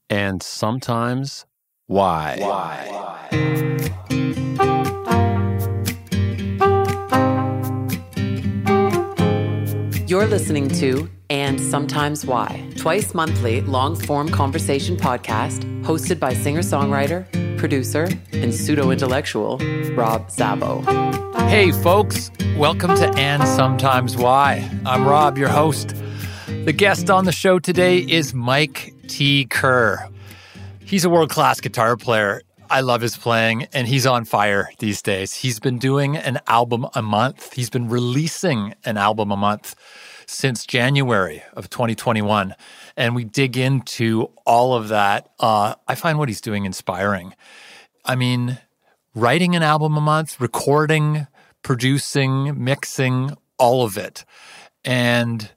and sometimes why. You're listening to And Sometimes Why, twice monthly long-form conversation podcast hosted by singer-songwriter, producer, and pseudo-intellectual Rob Szabo. Hey folks, welcome to And Sometimes Why. I'm Rob, your host. The guest on the show today is Mike T. Kerr. He's a world-class guitar player. I love his playing, and he's on fire these days. He's been doing an album a month. He's been releasing an album a month since January of 2021. And we dig into all of that. I find what he's doing inspiring. I mean, writing an album a month, recording, producing, mixing, all of it. And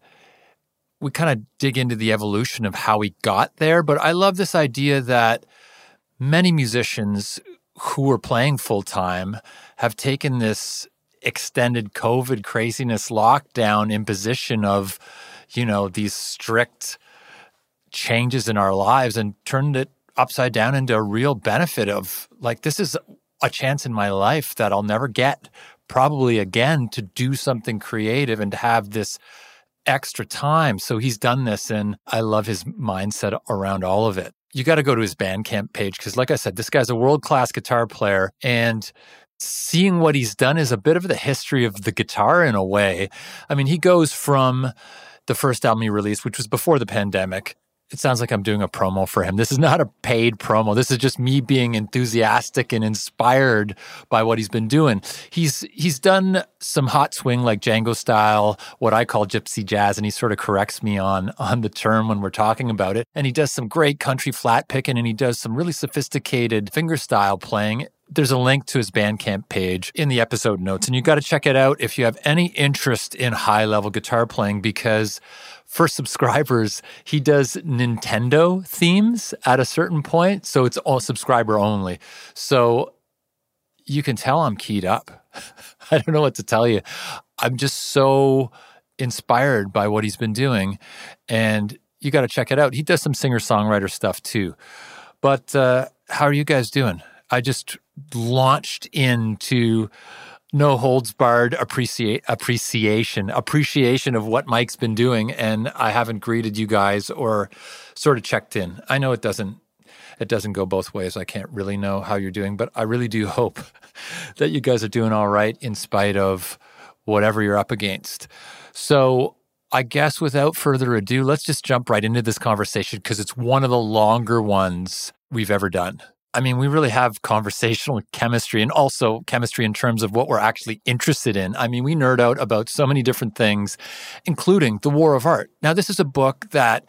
we kind of dig into the evolution of how he got there. But I love this idea that many musicians who are playing full-time have taken this extended COVID craziness lockdown imposition of, these strict changes in our lives and turned it upside down into a real benefit of, like, this is a chance in my life that I'll never get probably again to do something creative and to have this extra time. So he's done this, and I love his mindset around all of it. You got to go to his Bandcamp page because, like I said, this guy's a world-class guitar player, and seeing what he's done is a bit of the history of the guitar in a way. I mean, he goes from the first album he released, which was before the pandemic. It sounds like I'm doing a promo for him. This is not a paid promo. This is just me being enthusiastic and inspired by what he's been doing. He's done some hot swing like Django style, what I call gypsy jazz, and he sort of corrects me on the term when we're talking about it. And he does some great country flat picking, and he does some really sophisticated fingerstyle playing. There's a link to his Bandcamp page in the episode notes, and you got to check it out if you have any interest in high-level guitar playing, because for subscribers, he does Nintendo themes at a certain point, so it's all subscriber only. So you can tell I'm keyed up. I don't know what to tell you. I'm just so inspired by what he's been doing, and you got to check it out. He does some singer-songwriter stuff too. But how are you guys doing? I just launched into no holds barred appreciation of what Mike's been doing, and I haven't greeted you guys or sort of checked in. I know it doesn't go both ways. I can't really know how you're doing, but I really do hope that you guys are doing all right in spite of whatever you're up against. So I guess without further ado, let's just jump right into this conversation because it's one of the longer ones we've ever done. I mean, we really have conversational chemistry and also chemistry in terms of what we're actually interested in. I mean, we nerd out about so many different things, including The War of Art. Now, this is a book that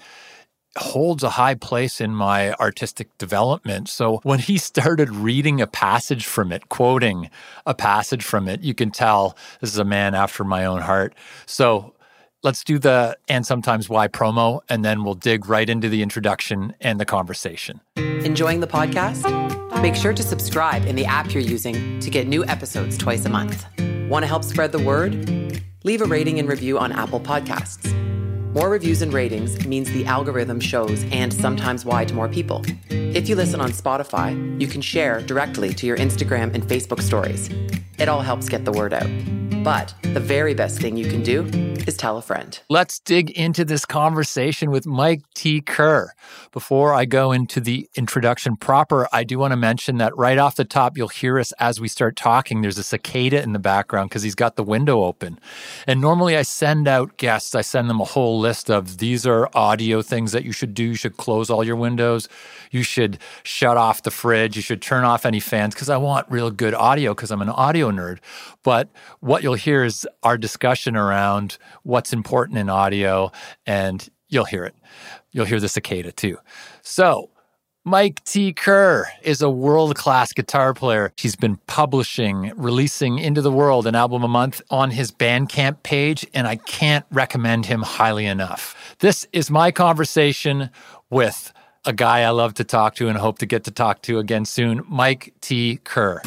holds a high place in my artistic development. So when he started reading a passage from it, quoting a passage from it, you can tell this is a man after my own heart. So let's do the And Sometimes Why promo, and then we'll dig right into the introduction and the conversation. Enjoying the podcast? Make sure to subscribe in the app you're using to get new episodes twice a month. Want to help spread the word? Leave a rating and review on Apple Podcasts. More reviews and ratings means the algorithm shows And Sometimes Why to more people. If you listen on Spotify, you can share directly to your Instagram and Facebook stories. It all helps get the word out. But the very best thing you can do is tell a friend. Let's dig into this conversation with Mike T. Kerr. Before I go into the introduction proper, I do want to mention that right off the top, you'll hear us as we start talking. There's a cicada in the background because he's got the window open. And normally I send out guests, I send them a whole list of these are audio things that you should do. You should close all your windows. You should shut off the fridge. You should turn off any fans because I want real good audio because I'm an audio nerd. But what you'll hear is our discussion around what's important in audio, and you'll hear it. You'll hear the cicada too. So Mike T. Kerr is a world-class guitar player. He's been publishing, releasing into the world an album a month on his Bandcamp page, and I can't recommend him highly enough. This is my conversation with a guy I love to talk to and hope to get to talk to again soon, Mike T. Kerr.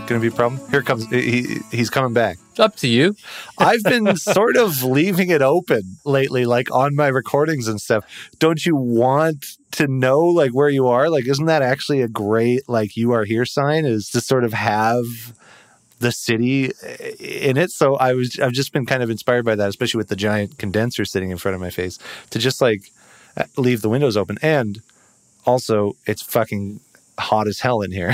going to be a problem? Here comes, he's coming back. It's up to you. I've been sort of leaving it open lately, like on my recordings and stuff. Don't you want to know like where you are? Like, isn't that actually a great, like, you are here sign, is to sort of have the city in it? So I've just been kind of inspired by that, especially with the giant condenser sitting in front of my face, to just like leave the windows open. And also it's fucking hot as hell in here.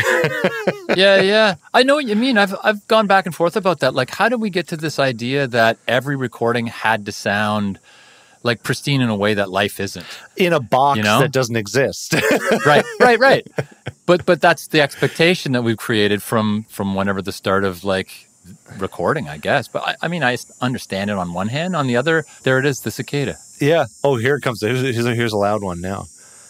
Yeah. I know what you mean. I've gone back and forth about that. Like, how did we get to this idea that every recording had to sound like pristine in a way that life isn't? In a box that doesn't exist. Right. But that's the expectation that we've created from whenever the start of like recording, I guess. But I mean, I understand it on one hand. On the other, there it is, the cicada. Yeah. Oh, here it comes. Here's a loud one now.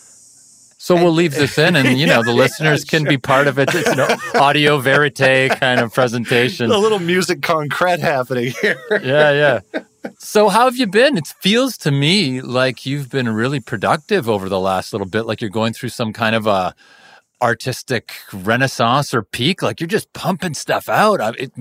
So we'll leave this in, and the listeners can be part of it. It's audio verite kind of presentation. A little music concrete happening here. Yeah. So how have you been? It feels to me like you've been really productive over the last little bit. Like you're going through some kind of a artistic renaissance or peak. Like you're just pumping stuff out.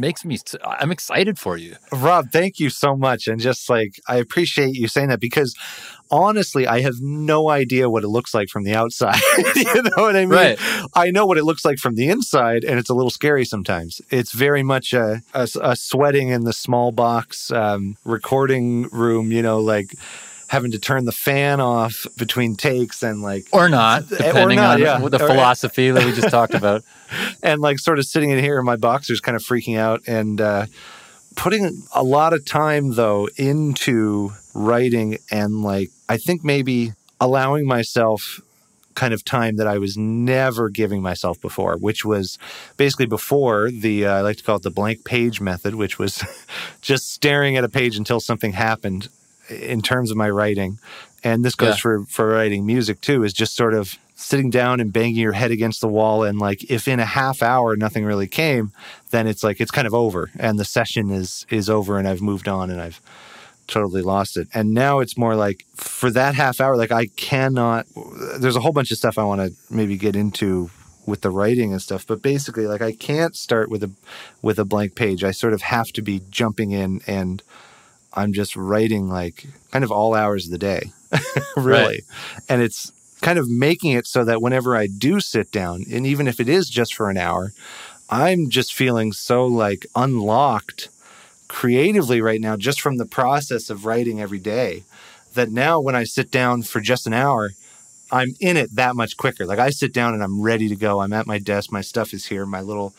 I'm excited for you. Rob, thank you so much. And just like, I appreciate you saying that, because honestly, I have no idea what it looks like from the outside. You know what I mean? Right. I know what it looks like from the inside, and it's a little scary sometimes. It's very much a sweating in the small box recording room, like having to turn the fan off between takes and like... Or not, depending on the philosophy that we just talked about. And like sort of sitting in here in my boxers kind of freaking out, and putting a lot of time though into writing, and like I think maybe allowing myself kind of time that I was never giving myself before, which was basically before the I like to call it the blank page method, which was just staring at a page until something happened in terms of my writing. And this goes for writing music too, is just sort of sitting down and banging your head against the wall. And like, if in a half hour nothing really came, then it's like, it's kind of over and the session is over and I've moved on and I've totally lost it. And now it's more like, for that half hour, like there's a whole bunch of stuff I want to maybe get into with the writing and stuff, but basically like I can't start with a blank page. I sort of have to be jumping in, and I'm just writing like kind of all hours of the day, really. Right. And it's kind of making it so that whenever I do sit down, and even if it is just for an hour, I'm just feeling so like unlocked creatively right now, just from the process of writing every day, that now when I sit down for just an hour, I'm in it that much quicker. Like I sit down and I'm ready to go. I'm at my desk. My stuff is here. My little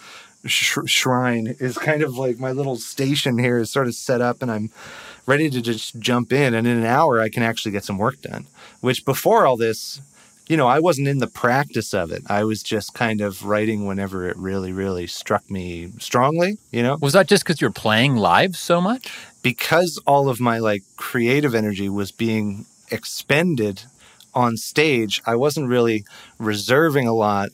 shrine is kind of like, my little station here is sort of set up, and I'm ready to just jump in. And in an hour, I can actually get some work done, which before all this, I wasn't in the practice of it. I was just kind of writing whenever it really, really struck me strongly, Was that just because you're playing live so much? Because all of my like creative energy was being expended on stage. I wasn't really reserving a lot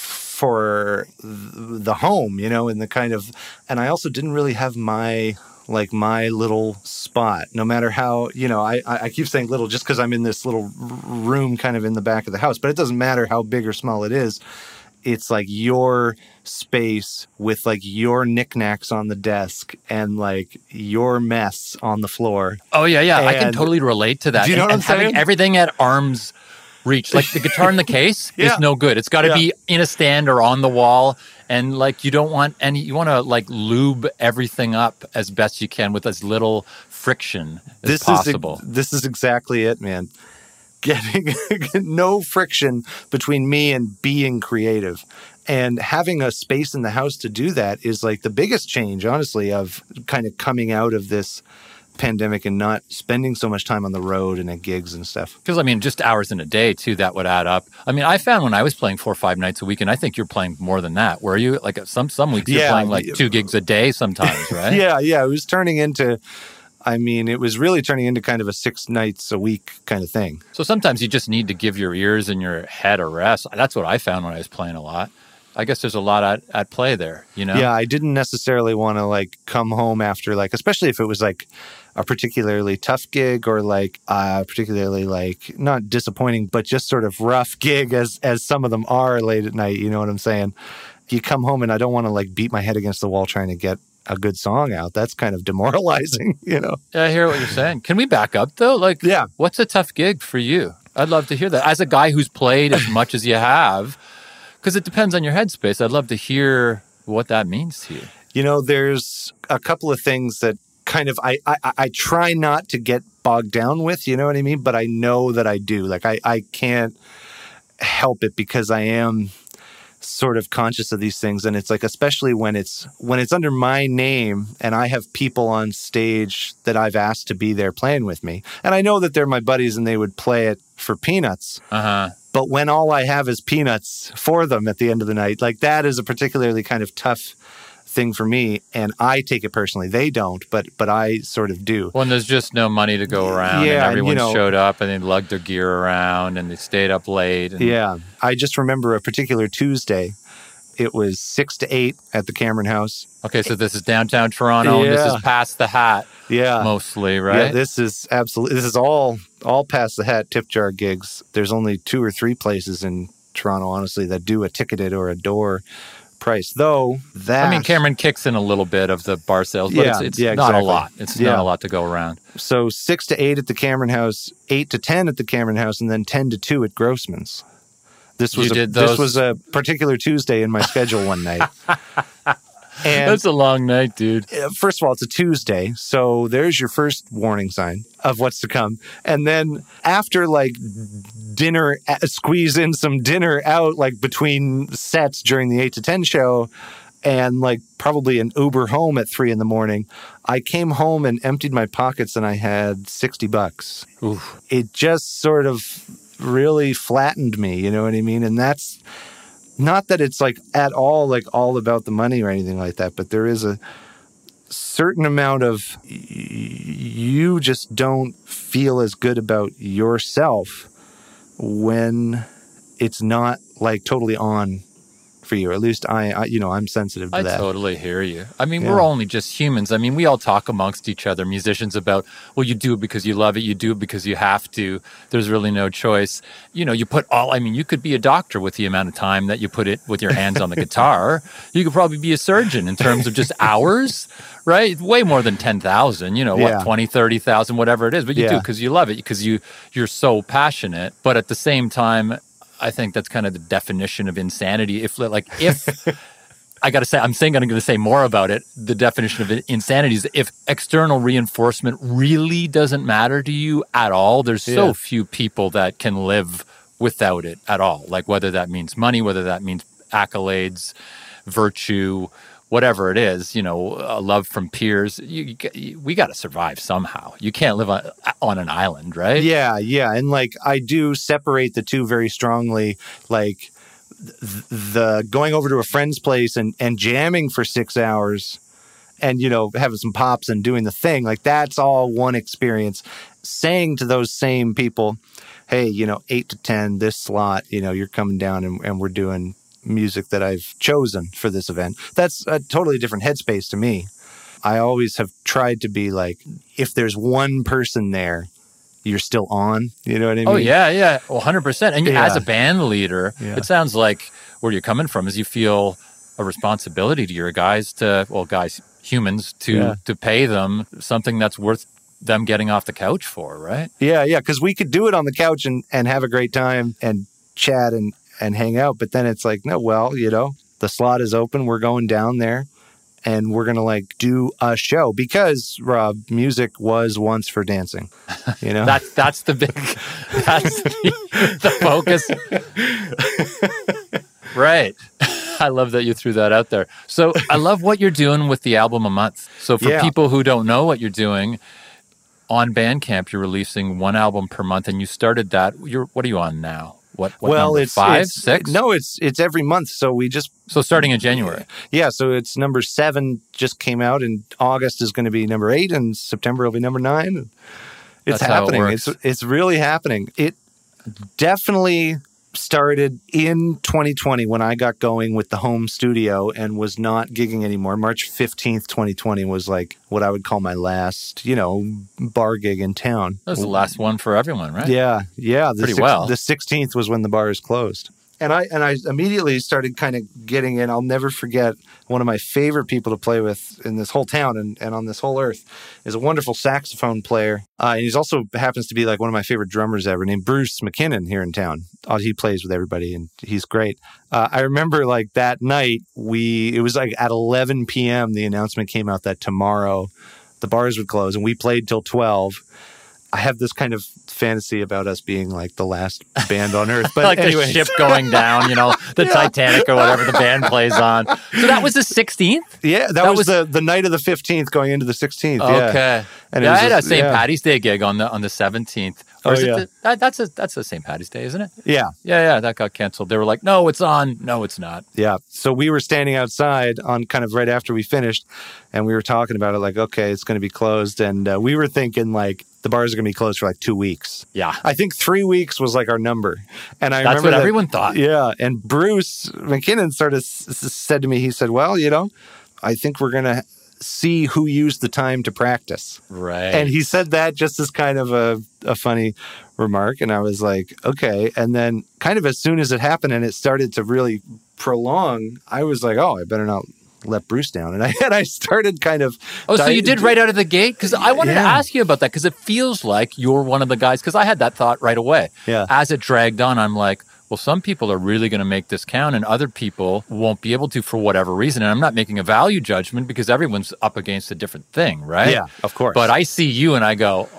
for the home, and the kind of, and I also didn't really have my little spot, no matter how, I keep saying little just because I'm in this little room kind of in the back of the house, but it doesn't matter how big or small it is. It's like your space with like your knickknacks on the desk and like your mess on the floor. Oh, yeah. And I can totally relate to that. Do you know what I'm saying? Having everything at arm's reach. Like the guitar in the case is no good. It's got to be in a stand or on the wall. And like you don't want you want to like lube everything up as best you can with as little friction as possible. This is exactly it, man. Getting no friction between me and being creative. And having a space in the house to do that is like the biggest change, honestly, of kind of coming out of this pandemic and not spending so much time on the road and at gigs and stuff. Because, I mean, just hours in a day, too, that would add up. I mean, I found when I was playing 4 or 5 nights a week, and I think you're playing more than that. Were you? Like some weeks you're playing like 2 gigs a day sometimes, right? Yeah. It was turning into... it was really turning into kind of a 6 nights a week kind of thing. So sometimes you just need to give your ears and your head a rest. That's what I found when I was playing a lot. I guess there's a lot at play there, Yeah, I didn't necessarily want to like come home after like, especially if it was like a particularly tough gig or like particularly like not disappointing, but just sort of rough gig as some of them are late at night. You know what I'm saying? you come home and I don't want to like beat my head against the wall trying to get a good song out. That's kind of demoralizing, you know? Yeah, I hear what you're saying. Can we back up though? Like, Yeah. what's a tough gig for you? I'd love to hear that. As a guy who's played as much as you have, because it depends on your headspace. I'd love to hear what that means to you. You know, there's a couple of things that kind of I try not to get bogged down with, you know what I mean? But I know that I do. Like I can't help it because I am sort of conscious of these things. And it's like, especially when it's under my name and I have people on stage that I've asked to be there playing with me. And I know that they're my buddies and they would play it for peanuts. Uh-huh. But when all I have is peanuts for them at the end of the night, like that is a particularly kind of tough thing for me. And I take it personally. They don't, but I sort of do. When there's just no money to go around, Yeah, and and, everyone you know, showed up and they lugged their gear around and they stayed up late. And, Yeah. I just remember a particular Tuesday. It was 6 to 8 at the Cameron House. Okay, so this is downtown Toronto, and this Yeah. is past the hat Yeah. mostly, right? Yeah, this is all past the hat tip jar gigs. There's only 2 or 3 places in Toronto, honestly, that do a ticketed or a door price. Though that, I mean, Cameron kicks in a little bit of the bar sales, but Yeah, it's yeah, not a exactly. lot. It's not a lot to go around. So 6 to 8 at the Cameron House, 8 to 10 at the Cameron House, and then 10 to 2 at Grossman's. This was a particular Tuesday in my schedule one night. And That's a long night, dude. first of all, it's a Tuesday, so there's your first warning sign of what's to come. And then after like dinner, squeeze in some dinner out like between sets during the 8 to 10 show, and like probably an Uber home at 3 a.m, I came home and emptied my pockets and I had $60. Oof. It just sort of really flattened me, you know what I mean? And that's not that it's like at all like all about the money or anything like that, but there is a certain amount of you just don't feel as good about yourself when it's not like totally on for you. Or at least I'm sensitive to I that. totally hear you. I mean, Yeah. we're only just humans. I mean, we all talk amongst each other, musicians, about, well, you do it because you love it. You do it because you have to. There's really no choice. You know, you could be a doctor with the amount of time that you put it with your hands on the guitar. You could probably be a surgeon in terms of just hours, right? Way more than 10,000, Yeah. 20, 30,000, whatever it is. But you do because you love it, because you're so passionate. But at the same time, I think that's kind of the definition of insanity. If I got to say, I'm going to say more about it. The definition of insanity is if external reinforcement really doesn't matter to you at all. There's so few people that can live without it at all. Like whether that means money, whether that means accolades, virtue, whatever it is, a love from peers. We got to survive somehow. You can't live on an island, right? Yeah. And like I do separate the two very strongly, like the going over to a friend's place and jamming for 6 hours and, having some pops and doing the thing. Like that's all one experience. Saying to those same people, hey, 8 to 10, this slot, you're coming down and we're doing music that I've chosen for this event. That's a totally different headspace to me. I always have tried to be like, if there's one person there, you're still on. You know what I mean? Oh, yeah. 100%. And Yeah. as a band leader, Yeah. it sounds like where you're coming from is you feel a responsibility to your humans, to pay them something that's worth them getting off the couch for, right? Yeah. Because we could do it on the couch and have a great time and chat and hang out. But then it's like, no, well, the slot is open. We're going down there and we're going to like do a show because, Rob, music was once for dancing, That's the focus. Right. I love that you threw that out there. So I love what you're doing with the album a month. So for people who don't know what you're doing, on Bandcamp, you're releasing one album per month, and you started that. What are you on now? What number? It's 5, it's, 6? No, it's every month. So we just So starting in January. Yeah, so it's number 7 just came out, and August is going to be number 8, and September will be number 9. It's That's how it happening. works. It's really happening. It definitely started in 2020 when I got going with the home studio and was not gigging anymore. March 15th, 2020 was like what I would call my last, bar gig in town. That was the last one for everyone, right? Yeah. Pretty well. The 16th was when the bars closed. And I immediately started kind of getting in. I'll never forget one of my favorite people to play with in this whole town and on this whole earth is a wonderful saxophone player. And he's also happens to be like one of my favorite drummers ever, named Bruce McKinnon here in town. He plays with everybody and he's great. I remember like that night, it was like at 11 p.m. the announcement came out that tomorrow the bars would close, and we played till 12. I have this kind of fantasy about us being like the last band on earth. But like anyway. the ship going down, the Titanic or whatever the band plays on. So that was the 16th? Yeah, that was the night of the 15th going into the 16th. Yeah. Okay. And I had a St. Patty's Day gig on the 17th. Or is it that's the St. Patty's Day, isn't it? Yeah. Yeah, that got canceled. They were like, no, it's on. No, it's not. Yeah. So we were standing outside on kind of right after we finished, and we were talking about it like, okay, it's going to be closed. And we were thinking like the bars are going to be closed for like 2 weeks. Yeah. I think 3 weeks was like our number. And I That's remember what everyone thought. Yeah. And Bruce McKinnon sort of said to me, he said, well, I think we're going to see who used the time to practice. Right. And he said that just as kind of a funny remark. And I was like, okay. And then kind of as soon as it happened and it started to really prolong, I was like, oh, I better not let Bruce down. And I started kind of... so you did right out of the gate? Because I wanted to ask you about that, because it feels like you're one of the guys, because I had that thought right away. Yeah. As it dragged on, I'm like, well, some people are really going to make this count and other people won't be able to for whatever reason. And I'm not making a value judgment because everyone's up against a different thing, right? Yeah, of course. But I see you and I go,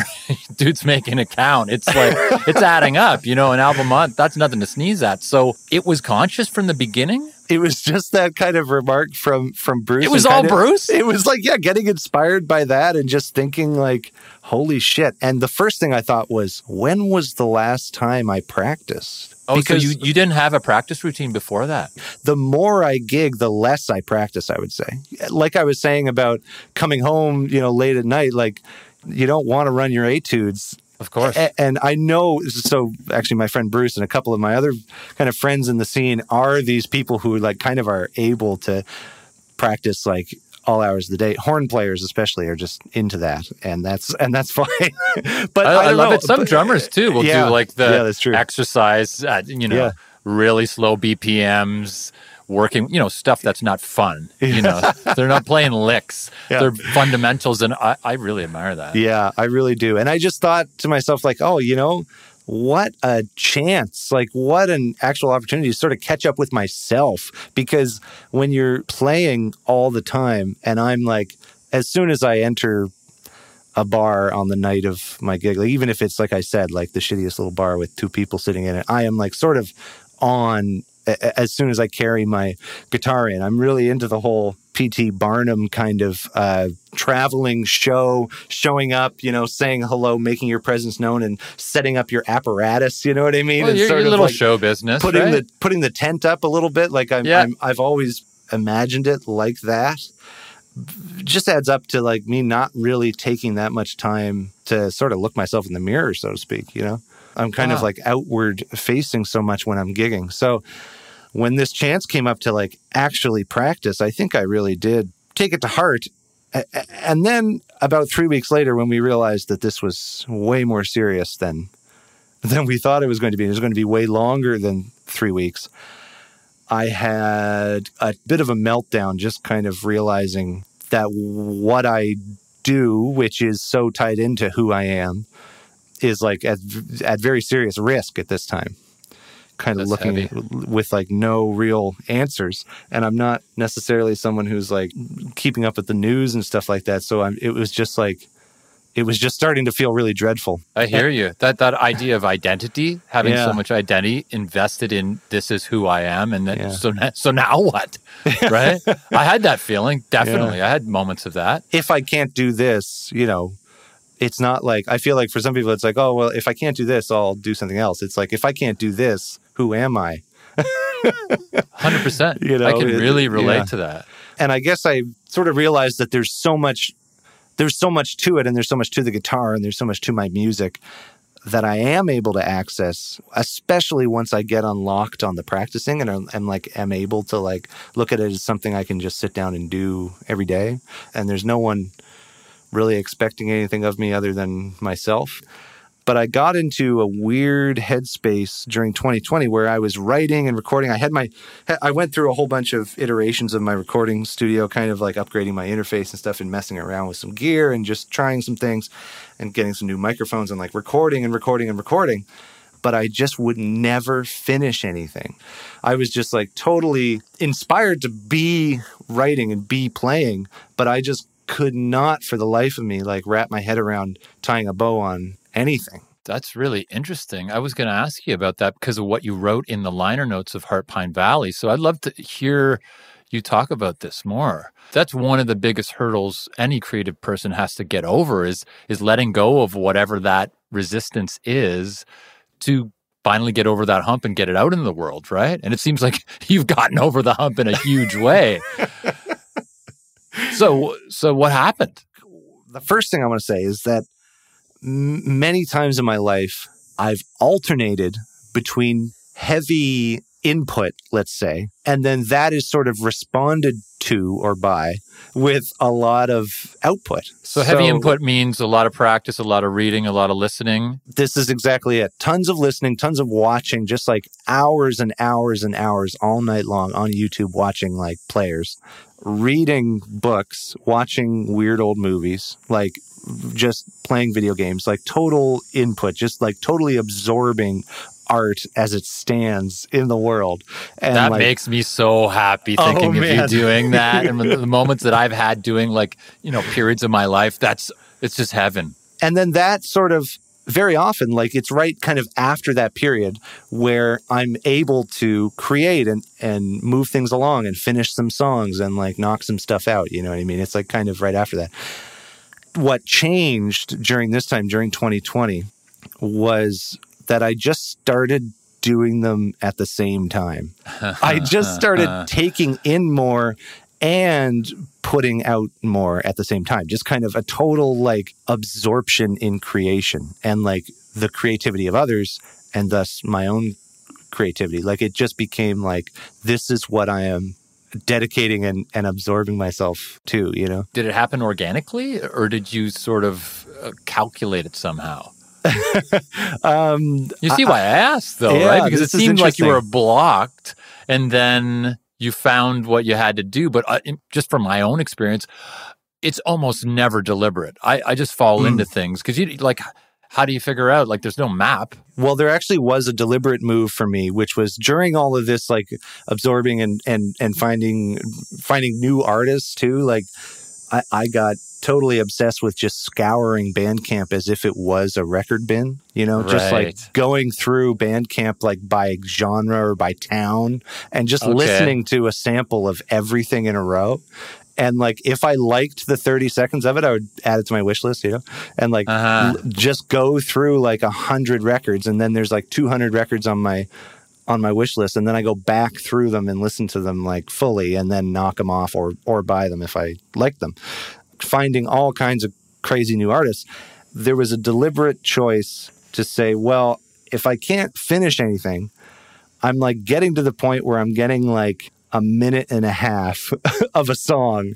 dude's making a count. It's like, it's adding up, an album a month. That's nothing to sneeze at. So it was conscious from the beginning? It was just that kind of remark from Bruce. It was all Bruce? It was like, getting inspired by that and just thinking like, holy shit. And the first thing I thought was, when was the last time I practiced? Oh, because so you didn't have a practice routine before that? The more I gig, the less I practice, I would say. Like I was saying about coming home, late at night, like you don't want to run your etudes. Of course. And I know, so actually my friend Bruce and a couple of my other kind of friends in the scene are these people who like kind of are able to practice like all hours of the day. Horn players especially are just into that, and that's fine. But I don't love know. it. Some drummers too will do like the that's true. exercise at, really slow BPMs, working, stuff that's not fun. They're not playing licks. Yeah. They're fundamentals, and I really admire that. Yeah, I really do. And I just thought to myself like, oh, what a chance, like what an actual opportunity to sort of catch up with myself. Because when you're playing all the time, and I'm like, as soon as I enter a bar on the night of my gig, like even if it's like I said, like the shittiest little bar with 2 people sitting in it, I am like sort of on as soon as I carry my guitar in. I'm really into the whole P.T. Barnum kind of traveling show, showing up, saying hello, making your presence known, and setting up your apparatus. You know what I mean? Well, and your sort of little like show business, putting the tent up a little bit. Like I've always imagined it like that. Just adds up to like me not really taking that much time to sort of look myself in the mirror, so to speak. I'm kind of like outward facing so much when I'm gigging. So when this chance came up to like actually practice, I think I really did take it to heart. And then about 3 weeks later, when we realized that this was way more serious than we thought it was going to be, it was going to be way longer than 3 weeks, I had a bit of a meltdown, just kind of realizing that what I do, which is so tied into who I am, is like at very serious risk at this time. Kind of That's looking heavy. with like no real answers. And I'm not necessarily someone who's like keeping up with the news and stuff like that. So it was just starting to feel really dreadful. I hear you. That idea of identity, having so much identity invested in this is who I am, and then so now what, right? I had that feeling, definitely. I had moments of that. If I can't do this, it's not like, I feel like for some people it's like, oh, well, if I can't do this, I'll do something else. It's like, if I can't do this, who am I? 100%. I can really relate to that. And I guess I sort of realized that there's so much to it, and there's so much to the guitar, and there's so much to my music that I am able to access, especially once I get unlocked on the practicing and I'm able to like look at it as something I can just sit down and do every day. And there's no one really expecting anything of me other than myself. But I got into a weird headspace during 2020 where I was writing and recording. I went through a whole bunch of iterations of my recording studio, kind of like upgrading my interface and stuff and messing around with some gear and just trying some things and getting some new microphones and like recording. But I just would never finish anything. I was just like totally inspired to be writing and be playing, but I just could not for the life of me like wrap my head around tying a bow on anything. That's really interesting. I was going to ask you about that because of what you wrote in the liner notes of Heart Pine Valley. So I'd love to hear you talk about this more. That's one of the biggest hurdles any creative person has to get over is letting go of whatever that resistance is to finally get over that hump and get it out in the world, right? And it seems like you've gotten over the hump in a huge way. So what happened? The first thing I want to say is that many times in my life, I've alternated between heavy input, let's say, and then that is sort of responded to or by with a lot of output. So heavy input means a lot of practice, a lot of reading, a lot of listening. This is exactly it. Tons of listening, tons of watching, just like hours and hours and hours all night long on YouTube watching like players, reading books, watching weird old movies, like just playing video games, like total input, just like totally absorbing art as it stands in the world. And that makes me so happy thinking of you doing that. And the moments that I've had doing like, periods of my life, it's just heaven. And then that sort of very often, like it's right kind of after that period where I'm able to create and move things along and finish some songs and like knock some stuff out. You know what I mean? It's like kind of right after that. What changed during this time, during 2020, was that I just started doing them at the same time. I just started taking in more and putting out more at the same time. Just kind of a total like absorption in creation and like the creativity of others and thus my own creativity. Like it just became like, this is what I am dedicating and absorbing myself to, Did it happen organically or did you sort of calculate it somehow? You see why I asked though, right? Because it seemed like you were blocked and then you found what you had to do. But just from my own experience, it's almost never deliberate. I just fall into things because how do you figure out? Like, there's no map. Well, there actually was a deliberate move for me, which was during all of this, like absorbing and finding new artists too. Like, I got totally obsessed with just scouring Bandcamp as if it was a record bin, just like going through Bandcamp like by genre or by town and just listening to a sample of everything in a row. And like, if I liked the 30 seconds of it, I would add it to my wish list, and like just go through like 100 records. And then there's like 200 records on my wish list. And then I go back through them and listen to them like fully and then knock them off or buy them if I like them. Finding all kinds of crazy new artists. There was a deliberate choice to say, well, if I can't finish anything, I'm like getting to the point where I'm getting like a minute and a half of a song,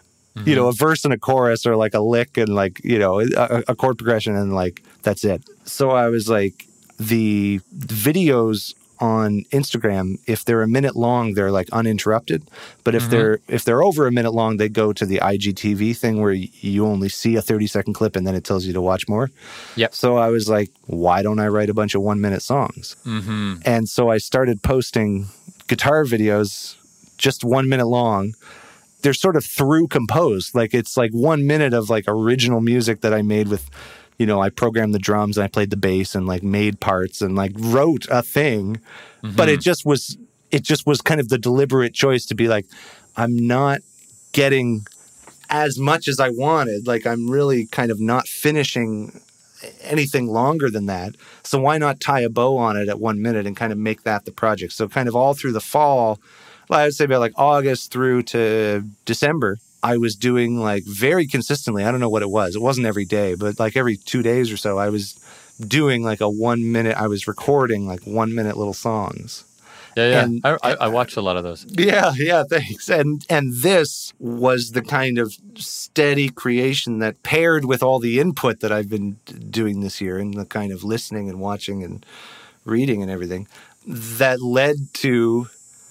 a verse and a chorus or like a lick and like, a chord progression and like, that's it. So I was like, the videos on Instagram, if they're a minute long, they're like uninterrupted. But if they're over a minute long, they go to the IGTV thing where you only see a 30-second clip and then it tells you to watch more. Yep. So I was like, why don't I write a bunch of 1-minute songs? And so I started posting guitar videos just 1 minute long. They're sort of through composed. Like it's like 1 minute of like original music that I made with, I programmed the drums and I played the bass and like made parts and like wrote a thing. But it just was kind of the deliberate choice to be like, I'm not getting as much as I wanted. Like I'm really kind of not finishing anything longer than that. So why not tie a bow on it at 1 minute and kind of make that the project? So kind of all through the fall, I would say about like August through to December, I was doing like very consistently. I don't know what it was. It wasn't every day, but like every 2 days or so, I was doing like a 1 minute. I was recording like 1 minute little songs. Yeah. And, I watched a lot of those. yeah, thanks. And this was the kind of steady creation that paired with all the input that I've been doing this year and the kind of listening and watching and reading and everything that led to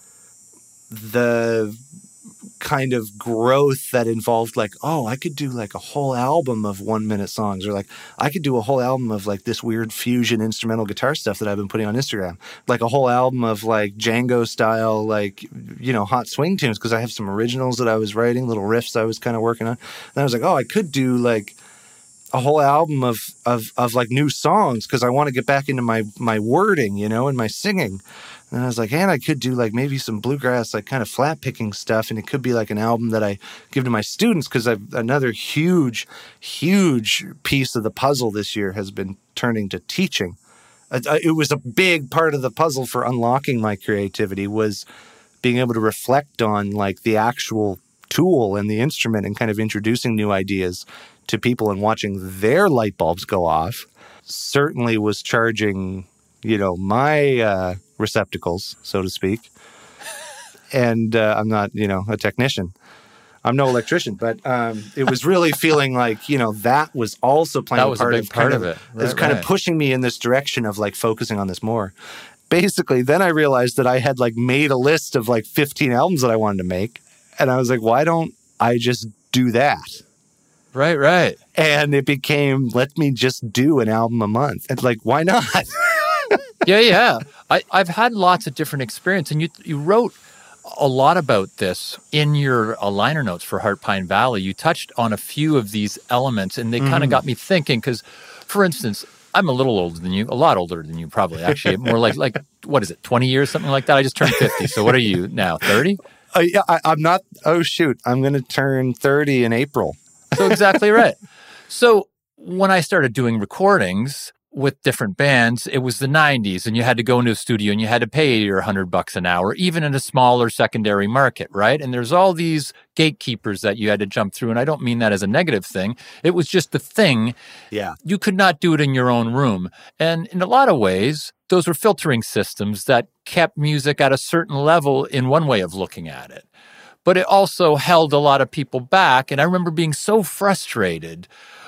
the kind of growth that involved like, oh, I could do like a whole album of 1-minute songs, or like I could do a whole album of like this weird fusion instrumental guitar stuff that I've been putting on Instagram, like a whole album of like Django style, like, you know, hot swing tunes, because I have some originals that I was writing, little riffs I was kind of working on. And I was like, oh, I could do like a whole album of like new songs, because I want to get back into my wording, you know, and my singing. And I was like, and I could do like maybe some bluegrass, like kind of flat picking stuff. And it could be like an album that I give to my students, because another huge piece of the puzzle this year has been turning to teaching. It was a big part of the puzzle for unlocking my creativity, was being able to reflect on like the actual tool and the instrument and kind of introducing new ideas to people and watching their light bulbs go off. Certainly was charging, you know, my receptacles, so to speak. And I'm not, you know, a technician. I'm no electrician, but it was really feeling like, you know, that was also playing That was a big part of it. It was kind of pushing me in this direction of like focusing on this more. Basically, then I realized that I had like made a list of like 15 albums that I wanted to make. And I was like, why don't I just do that? Right. And it became, let me just do an album a month. And like, why not? Yeah. I've had lots of different experience, and you wrote a lot about this in your liner notes for Heart Pine Valley. You touched on a few of these elements, and they kind of got me thinking, because, for instance, I'm a little older than you, a lot older than you probably, actually, more like what is it, 20 years, something like that? I just turned 50, so what are you now, 30? Yeah, I'm not, oh shoot, I'm going to turn 30 in April. So exactly right. So when I started doing recordings with different bands, it was the 90s, and you had to go into a studio and you had to pay your $100 an hour, even in a smaller secondary market, right? And there's all these gatekeepers that you had to jump through. And I don't mean that as a negative thing. It was just the thing. Yeah. You could not do it in your own room. And in a lot of ways, those were filtering systems that kept music at a certain level in one way of looking at it. But it also held a lot of people back. And I remember being so frustrated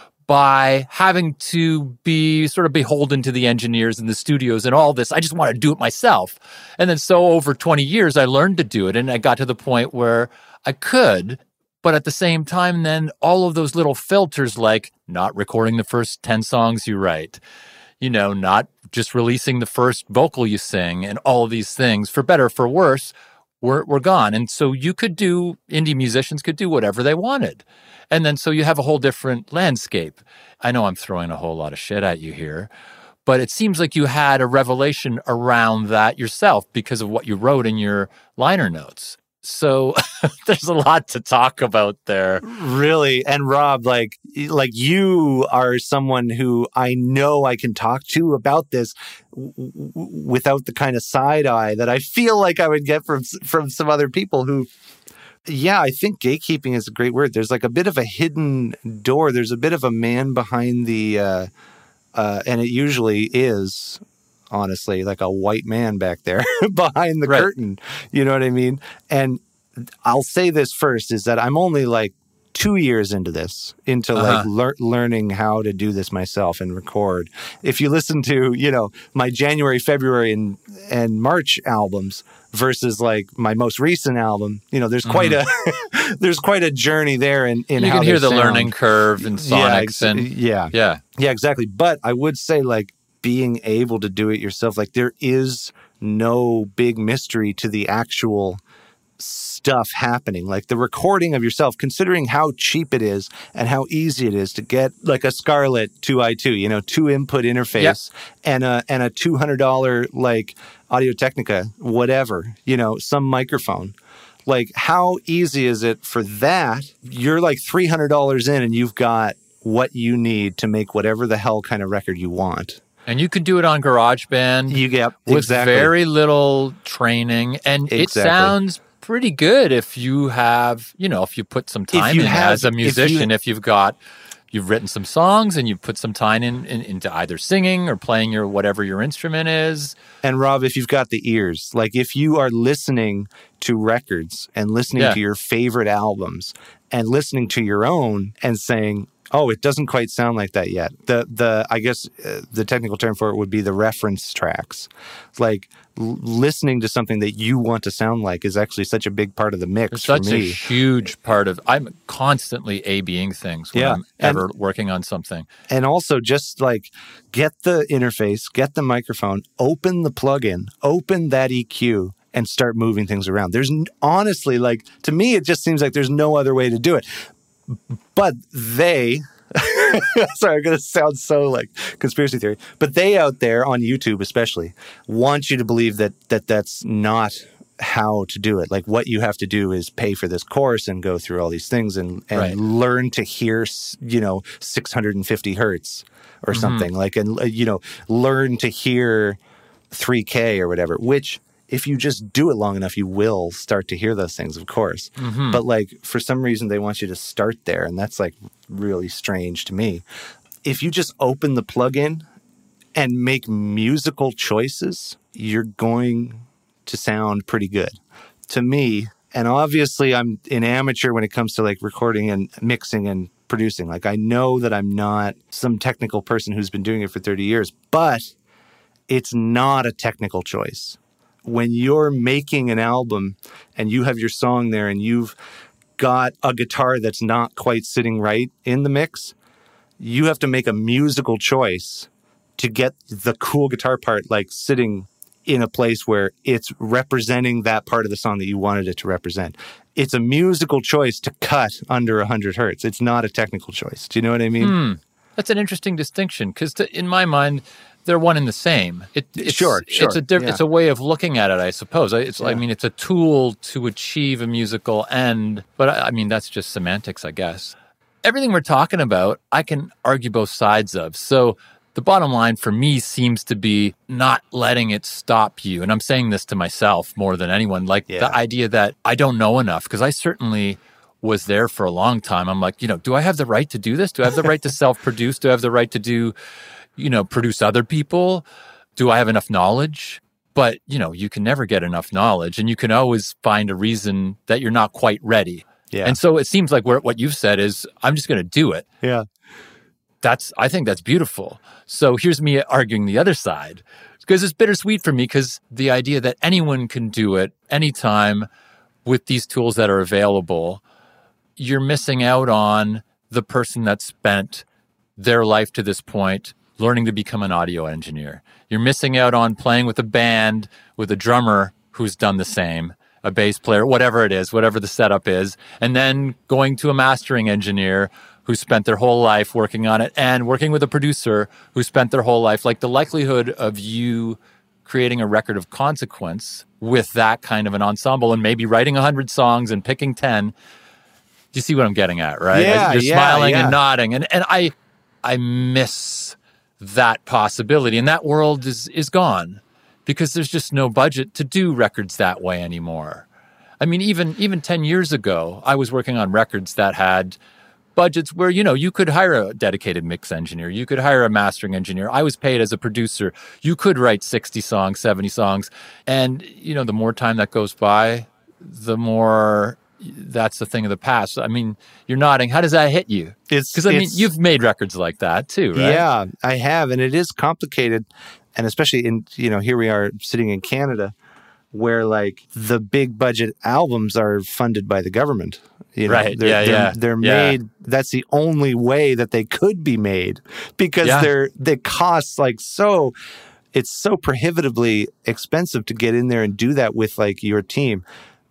by having to be sort of beholden to the engineers and the studios and all this. I just wanted to do it myself. And then so over 20 years, I learned to do it. And I got to the point where I could, but at the same time, then all of those little filters, like not recording the first 10 songs you write, you know, not just releasing the first vocal you sing, and all of these things, for better or for worse, were gone. And so indie musicians could do whatever they wanted. And then so you have a whole different landscape. I know I'm throwing a whole lot of shit at you here, but it seems like you had a revelation around that yourself because of what you wrote in your liner notes. So there's a lot to talk about there. Really. And Rob, like you are someone who I know I can talk to about this without the kind of side eye that I feel like I would get from some other people who, yeah, I think gatekeeping is a great word. There's like a bit of a hidden door. There's a bit of a man behind the, and it usually is, honestly, like a white man back there behind the curtain. You know what I mean? And I'll say this first, is that I'm only like 2 years into this, like learning how to do this myself and record. If you listen to, you know, my January, February, and March albums versus like my most recent album, you know, there's quite a there's quite a journey there in you how can hear the sound. Learning curve and sonics yeah, exactly. But I would say, like, being able to do it yourself, like, there is no big mystery to the actual stuff happening, like the recording of yourself, considering how cheap it is and how easy it is to get like a Scarlett 2i2, you know, 2-input interface, and a $200 like Audio-Technica, whatever, you know, some microphone. Like, how easy is it for that? You're like $300 in and you've got what you need to make whatever the hell kind of record you want. And you could do it on GarageBand with very little training. And it sounds pretty good if you have, you know, if you put some time in as a musician, if you've got, you've written some songs and you've put some time into either singing or playing whatever your instrument is. And Rob, if you've got the ears, like if you are listening to records and listening to your favorite albums and listening to your own and saying, oh, it doesn't quite sound like that yet. I guess the technical term for it would be the reference tracks. Like listening to something that you want to sound like is actually such a big part of the mix It's for such me. a huge part of, I'm constantly A-Bing things when I'm ever working on something. And also just like get the interface, get the microphone, open the plugin, open that EQ, and start moving things around. There's honestly, like, to me, it just seems like there's no other way to do it. But they, sorry, I'm going to sound so like conspiracy theory, but they out there on YouTube especially want you to believe that that's not how to do it. Like what you have to do is pay for this course and go through all these things and learn to hear, 650 hertz or something like, and, learn to hear 3K or whatever, which if you just do it long enough, you will start to hear those things, of course. But like for some reason, they want you to start there. And that's like really strange to me. If you just open the plugin and make musical choices, you're going to sound pretty good to me. And obviously I'm an amateur when it comes to like recording and mixing and producing. Like I know that I'm not some technical person who's been doing it for 30 years, but it's not a technical choice. When you're making an album and you have your song there and you've got a guitar that's not quite sitting right in the mix, you have to make a musical choice to get the cool guitar part like sitting in a place where it's representing that part of the song that you wanted it to represent. It's a musical choice to cut under 100 hertz. It's not a technical choice. Do you know what I mean? That's an interesting distinction because in my mind, they're one and the same. Sure. It's a way of looking at it, I suppose. I mean, it's a tool to achieve a musical end, but I mean, that's just semantics, I guess. Everything we're talking about, I can argue both sides of. So the bottom line for me seems to be not letting it stop you. And I'm saying this to myself more than anyone, like the idea that I don't know enough, because I certainly was there for a long time. I'm like, do I have the right to do this? Do I have the right to self-produce? Do I have the right to produce other people? Do I have enough knowledge? But, you can never get enough knowledge and you can always find a reason that you're not quite ready. Yeah. And so it seems like what you've said is, I'm just going to do it. Yeah. I think that's beautiful. So here's me arguing the other side because it's bittersweet for me because the idea that anyone can do it anytime with these tools that are available, you're missing out on the person that spent their life to this point learning to become an audio engineer. You're missing out on playing with a band with a drummer who's done the same, a bass player, whatever it is, whatever the setup is, and then going to a mastering engineer who spent their whole life working on it and working with a producer who spent their whole life. Like the likelihood of you creating a record of consequence with that kind of an ensemble and maybe writing 100 songs and picking 10. Do you see what I'm getting at, right? You're smiling and nodding. And I miss that possibility. And that world is gone because there's just no budget to do records that way anymore. I mean, even 10 years ago, I was working on records that had budgets where, you could hire a dedicated mix engineer. You could hire a mastering engineer. I was paid as a producer. You could write 60 songs, 70 songs. And, the more time that goes by, the more that's the thing of the past. I mean, you're nodding. How does that hit you? Because, you've made records like that too, right? Yeah, I have. And it is complicated. And especially in, here we are sitting in Canada where like the big budget albums are funded by the government. Right. They're made. That's the only way that they could be made because they cost like so. It's so prohibitively expensive to get in there and do that with like your team.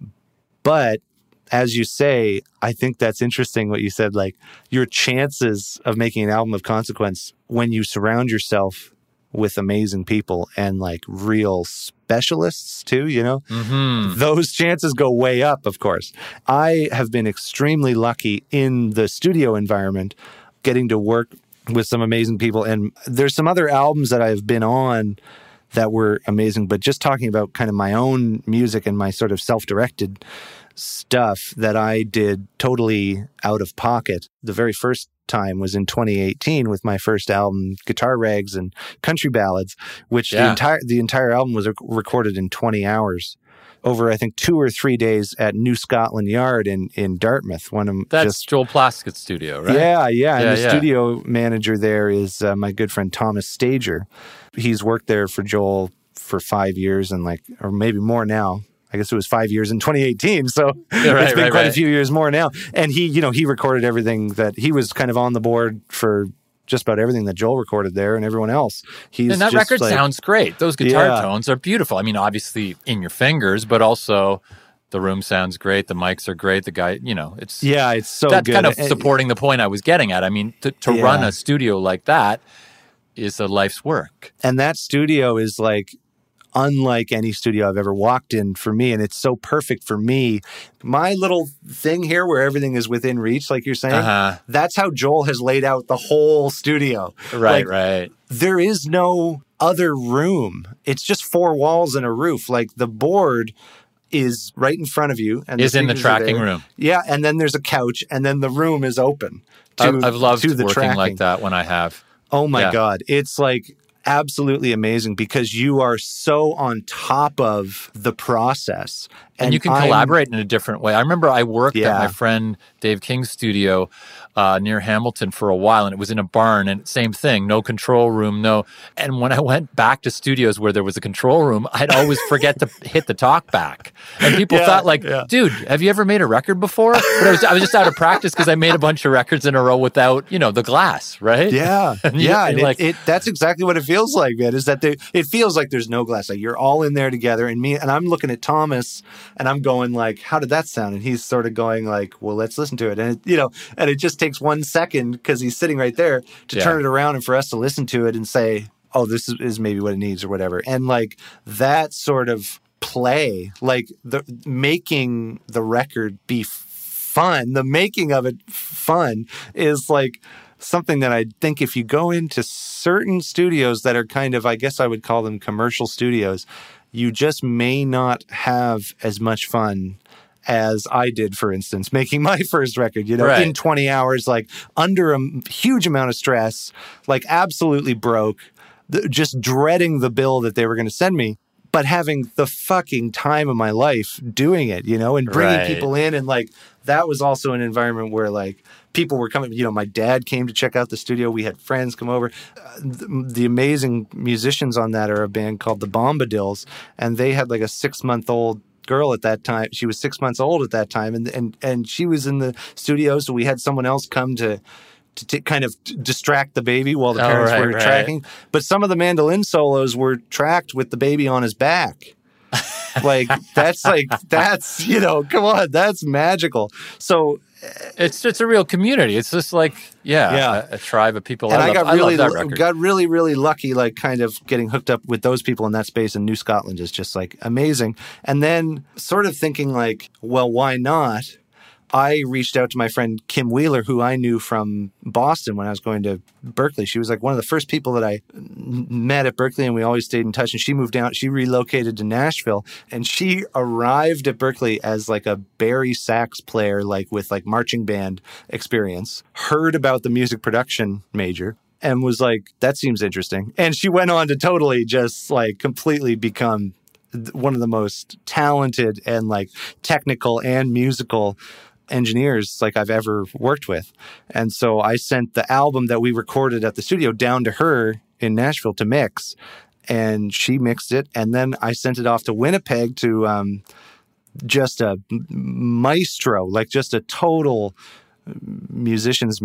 But as you say, I think that's interesting what you said. Like your chances of making an album of consequence when you surround yourself with amazing people and like real specialists too, those chances go way up, of course. I have been extremely lucky in the studio environment, getting to work with some amazing people. And there's some other albums that I've been on that were amazing, but just talking about kind of my own music and my sort of self-directed stuff that I did totally out of pocket. The very first time was in 2018 with my first album, Guitar Rags and Country Ballads, which the entire album was recorded in 20 hours over, I think, 2 or 3 days at New Scotland Yard in Dartmouth. That's Joel Plaskett's studio, right? Yeah. And the studio manager there is my good friend Thomas Stager. He's worked there for Joel for 5 years or maybe more now. I guess it was 5 years in 2018, so it's been quite a few years more now. And he recorded everything that he was kind of on the board for just about everything that Joel recorded there and everyone else. And that record sounds great. Those guitar tones are beautiful. I mean, obviously in your fingers, but also the room sounds great. The mics are great. The guy, it's so that's good. Kind of supporting the point I was getting at. I mean, to run a studio like that is a life's work. And that studio is unlike any studio I've ever walked in for me. And it's so perfect for me. My little thing here where everything is within reach, like you're saying, that's how Joel has laid out the whole studio. Right. There is no other room. It's just 4 walls and a roof. The board is right in front of you. And is in the tracking room. Yeah. And then there's a couch and then the room is open. I've loved working tracking. like that when I have. Oh my God. It's absolutely amazing because you are so on top of the process. And you can collaborate in a different way. I remember I worked at my friend Dave King's studio near Hamilton for a while, and it was in a barn, and same thing, no control room, And when I went back to studios where there was a control room, I'd always forget to hit the talk back. And people thought dude, have you ever made a record before? But I was just out of practice because I made a bunch of records in a row without, the glass, right? Yeah. That's exactly what it feels like, man, is that it feels like there's no glass. You're all in there together, and I'm looking at Thomas, and I'm going how did that sound? And he's sort of going well, let's listen to it. And and it just takes 1 second because he's sitting right there to turn it around and for us to listen to it and say, oh, this is maybe what it needs or whatever. And that sort of play, making the record be fun, the making of it fun is something that I think if you go into certain studios that are kind of, I guess I would call them commercial studios, you just may not have as much fun as I did, for instance, making my first record, in 20 hours, under a huge amount of stress, absolutely broke, just dreading the bill that they were going to send me, but having the fucking time of my life doing it, and bringing people in. And that was also an environment where people were coming, my dad came to check out the studio. We had friends come over. The amazing musicians on that are a band called the Bombadils, and they had a 6-month-old girl at that time. She was 6 months old at that time, and she was in the studio, so we had someone else come to kind of distract the baby while the parents were tracking. But some of the mandolin solos were tracked with the baby on his back. That's come on, that's magical. So it's a real community. It's just a tribe of people. And I got really, really lucky, kind of getting hooked up with those people in that space. And New Scotland is just amazing. And then sort of thinking well, why not? I reached out to my friend Kim Wheeler, who I knew from Boston when I was going to Berklee. She was one of the first people that I met at Berklee, and we always stayed in touch. And she moved out. She relocated to Nashville, and she arrived at Berklee as a bari sax player, with marching band experience, heard about the music production major, and was that seems interesting. And she went on to totally just completely become one of the most talented and technical and musical engineers I've ever worked with. And so I sent the album that we recorded at the studio down to her in Nashville to mix, and she mixed it. And then I sent it off to Winnipeg to just a maestro, just a total musician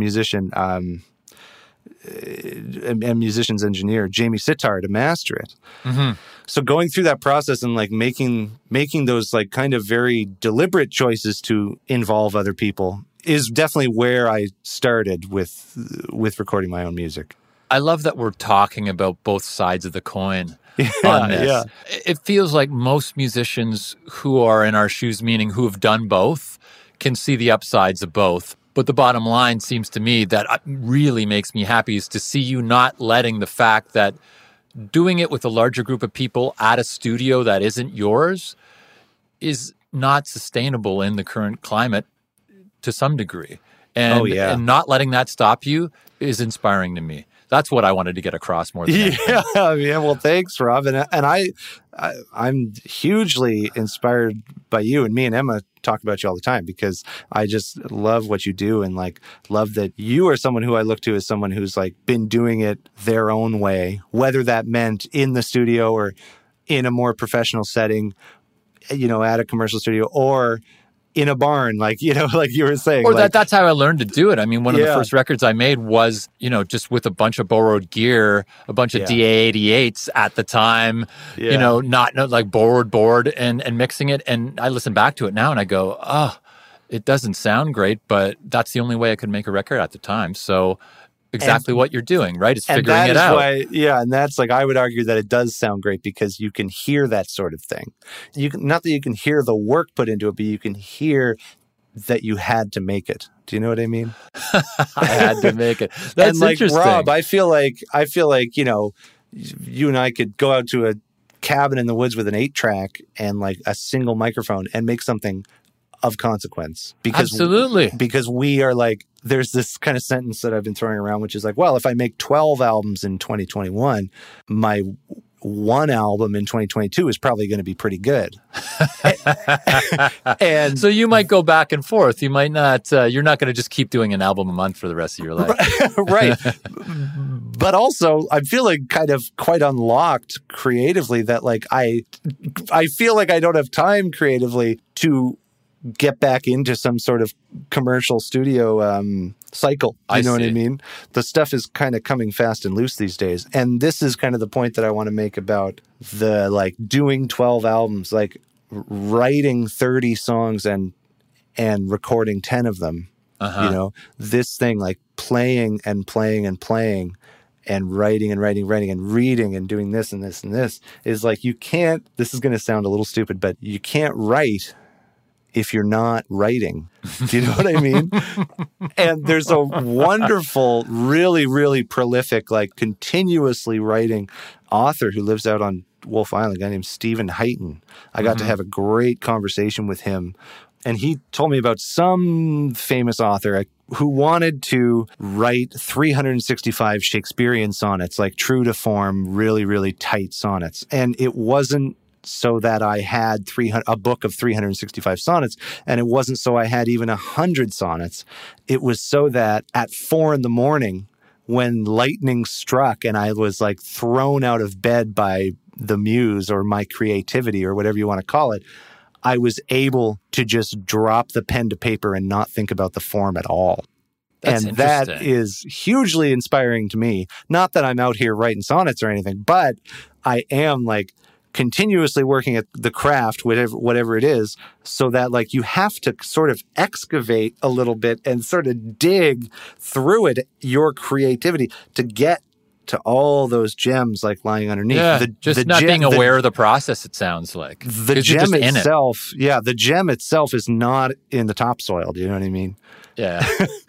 and musician's engineer, Jamie Sitar, to master it. Mm-hmm. So going through that process and making those kind of very deliberate choices to involve other people is definitely where I started with recording my own music. I love that we're talking about both sides of the coin on this. Yeah. It feels like most musicians who are in our shoes, meaning who have done both, can see the upsides of both. But the bottom line seems to me that really makes me happy is to see you not letting the fact that doing it with a larger group of people at a studio that isn't yours is not sustainable in the current climate to some degree. And, Oh, yeah. and not letting that stop you is inspiring to me. That's what I wanted to get across more than anything. Yeah. Well, thanks, Rob. And I'm hugely inspired by you, and me and Emma talk about you all the time because I just love what you do and like love that you are someone who I look to as someone who's like been doing it their own way, whether that meant in the studio or in a more professional setting, at a commercial studio or in a barn, like you were saying. Or like, that's how I learned to do it. I mean, one of the first records I made was, just with a bunch of borrowed gear, a bunch of DA-88s at the time, not like borrowed board and mixing it. And I listen back to it now and I go, it doesn't sound great, but that's the only way I could make a record at the time. So exactly what you're doing, right? It's figuring it out. And that's like, I would argue that it does sound great because you can hear that sort of thing. Not that you can hear the work put into it, but you can hear that you had to make it. Do you know what I mean? I had to make it. That's interesting. Rob, I feel like, you and I could go out to a cabin in the woods with an 8-track and like a single microphone and make something of consequence. Absolutely. Because we are like, there's this kind of sentence that I've been throwing around, which is like, well, if I make 12 albums in 2021, my one album in 2022 is probably going to be pretty good. And so you might go back and forth. You might not, you're not going to just keep doing an album a month for the rest of your life. Right. But also, I'm feeling kind of quite unlocked creatively that like, I feel like I don't have time creatively to get back into some sort of commercial studio cycle. You know what I mean? The stuff is kind of coming fast and loose these days. And this is kind of the point that I want to make about the like doing 12 albums, like writing 30 songs and recording 10 of them. This thing like playing and playing and playing and writing and writing and reading and doing this and this and this is like, this is going to sound a little stupid, but you can't write if you're not writing. Do you know what I mean? And there's a wonderful, really, really prolific, like continuously writing author who lives out on Wolf Island, a guy named Stephen Heighton. I got to have a great conversation with him. And he told me about some famous author who wanted to write 365 Shakespearean sonnets, like true to form, really, really tight sonnets. And it wasn't so that I had a book of 365 sonnets, and it wasn't so I had even 100 sonnets. It was so that at 4 a.m, when lightning struck and I was like thrown out of bed by the muse or my creativity or whatever you want to call it, I was able to just drop the pen to paper and not think about the form at all. And that is hugely inspiring to me. Not that I'm out here writing sonnets or anything, but I am like continuously working at the craft, whatever it is, so that like you have to sort of excavate a little bit and sort of dig through it, your creativity, to get to all those gems like lying underneath. Yeah, just not being aware of the process, it sounds like. The gem itself, the gem itself is not in the topsoil. Do you know what I mean? Yeah.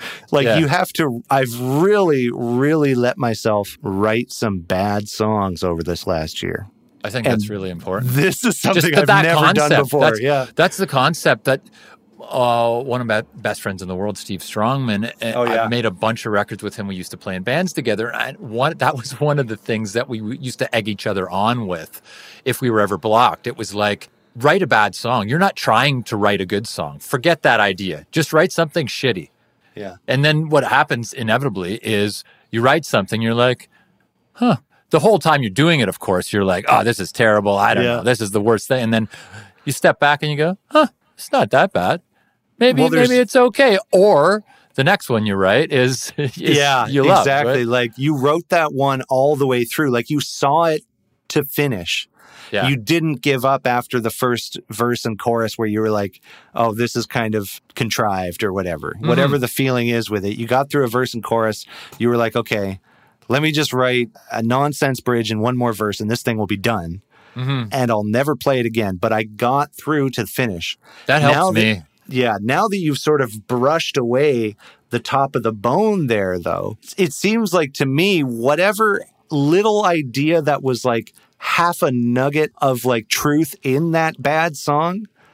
You have to, I've really, really let myself write some bad songs over this last year. I think that's really important. This is something I've never done before. That's the concept that one of my best friends in the world, Steve Strongman, I made a bunch of records with him. We used to play in bands together. And that was one of the things that we used to egg each other on with if we were ever blocked. It was like, write a bad song. You're not trying to write a good song. Forget that idea. Just write something shitty. Yeah. And then what happens inevitably is you write something, you're like, huh. The whole time you're doing it, of course, you're like, oh, this is terrible. I don't know. This is the worst thing. And then you step back and you go, huh, it's not that bad. Maybe it's okay. Or the next one you write is you love. Exactly. Right? Like you wrote that one all the way through. Like you saw it to finish. Yeah. You didn't give up after the first verse and chorus where you were like, oh, this is kind of contrived or whatever. Mm-hmm. Whatever the feeling is with it. You got through a verse and chorus. You were like, okay, let me just write a nonsense bridge and one more verse and this thing will be done. Mm-hmm. And I'll never play it again. But I got through to the finish. That helps me. Now that you've sort of brushed away the top of the bone there, though, it seems like to me, whatever little idea that was like half a nugget of like truth in that bad song,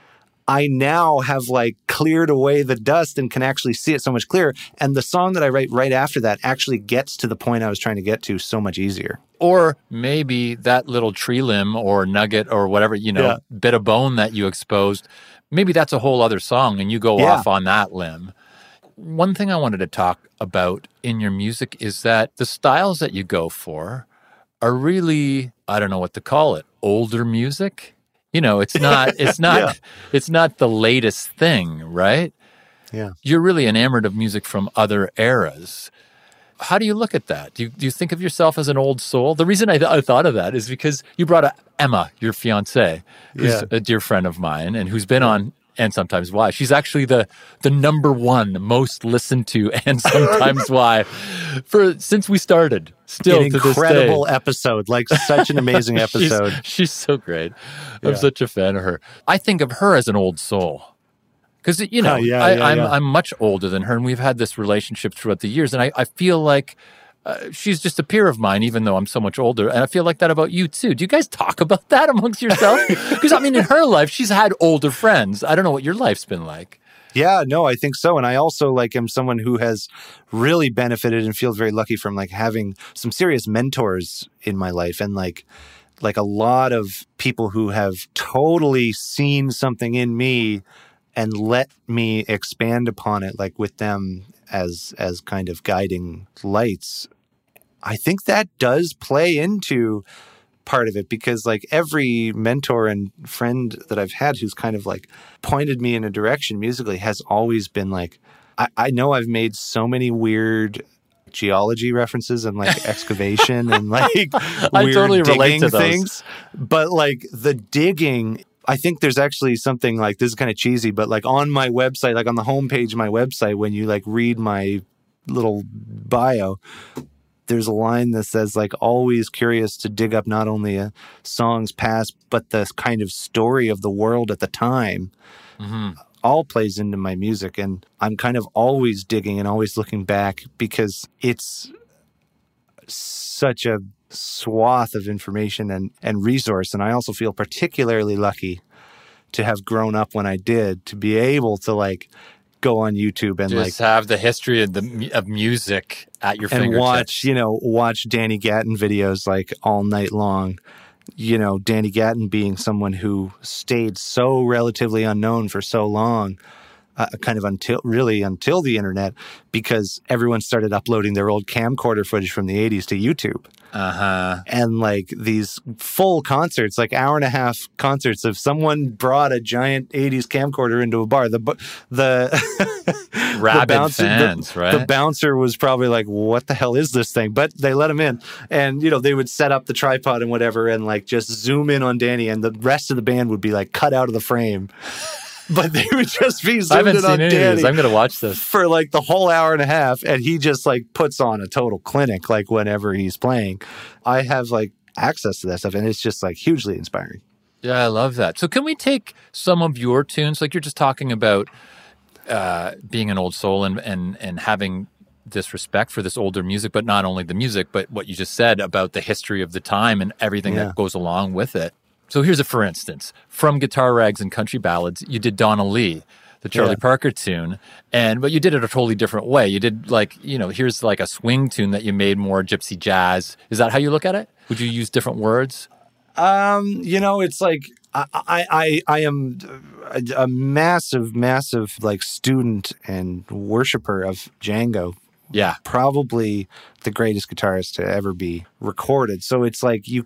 I now have like cleared away the dust and can actually see it so much clearer. And the song that I write right after that actually gets to the point I was trying to get to so much easier. Or maybe that little tree limb or nugget or whatever, bit of bone that you exposed, maybe that's a whole other song and you go off on that limb. One thing I wanted to talk about in your music is that the styles that you go for are really, I don't know what to call it, older music. It's not it's not the latest thing, right? Yeah. You're really enamored of music from other eras. How do you look at that? Do you think of yourself as an old soul? The reason I thought of that is because you brought up Emma, your fiancée, who's a dear friend of mine and who's been on And Sometimes Why. She's actually the number one most listened to And Sometimes Why since we started. Still An to this day. incredible episode, like such an amazing episode. She's so great. I'm such a fan of her. I think of her as an old soul. Because, I'm much older than her, and we've had this relationship throughout the years, and I feel like she's just a peer of mine, even though I'm so much older, and I feel like that about you, too. Do you guys talk about that amongst yourselves? Because, in her life, she's had older friends. I don't know what your life's been like. Yeah, no, I think so. And I also am someone who has really benefited and feels very lucky from having some serious mentors in my life, and like a lot of people who have totally seen something in me and let me expand upon it, with them as kind of guiding lights. I think that does play into part of it because every mentor and friend that I've had who's kind of pointed me in a direction musically has always been I know I've made so many weird geology references and excavation and weird I totally relate to those things, but the digging, I think there's actually something this is kind of cheesy, but on my website, on the homepage of my website, when you read my little bio, there's a line that says always curious to dig up not only a song's past, but the kind of story of the world at the time. Mm-hmm. All plays into my music. And I'm kind of always digging and always looking back because it's such a swath of information and resource. And I also feel particularly lucky to have grown up when I did, to be able to go on YouTube and just have the history of music at your fingertips. And watch Danny Gatton videos all night long. Danny Gatton being someone who stayed so relatively unknown for so long, kind of until the internet, because everyone started uploading their old camcorder footage from the 80s to YouTube. Uh-huh. And these full concerts, hour and a half concerts of someone brought a giant 80s camcorder into a bar. The rabid fans, right? The bouncer was probably what the hell is this thing? But they let him in. And, they would set up the tripod and whatever and just zoom in on Danny, and the rest of the band would be cut out of the frame. But they would just be zoomed in on Danny. I'm going to watch this for the whole hour and a half, and he just puts on a total clinic whenever he's playing. I have access to that stuff, and it's just hugely inspiring. Yeah, I love that. So can we take some of your tunes? You're just talking about being an old soul and having this respect for this older music, but not only the music, but what you just said about the history of the time and everything that goes along with it. So here's a for instance. From Guitar Rags and Country Ballads, you did Donna Lee, the Charlie Parker tune, but you did it a totally different way. You did here's a swing tune that you made more gypsy jazz. Is that how you look at it? Would you use different words? It's I am a massive student and worshiper of Django. Yeah. Probably the greatest guitarist to ever be recorded. So it's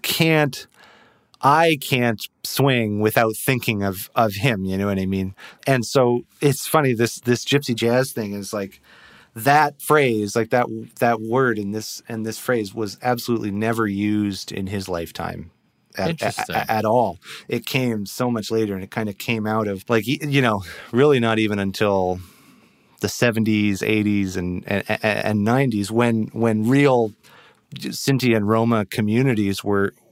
I can't swing without thinking of him, you know what I mean? And so it's funny, this gypsy jazz thing is that phrase, that word in this phrase was absolutely never used in his lifetime at all. It came so much later, and it kind of came out of really not even until the 70s, 80s, and 90s when real Sinti and Roma communities were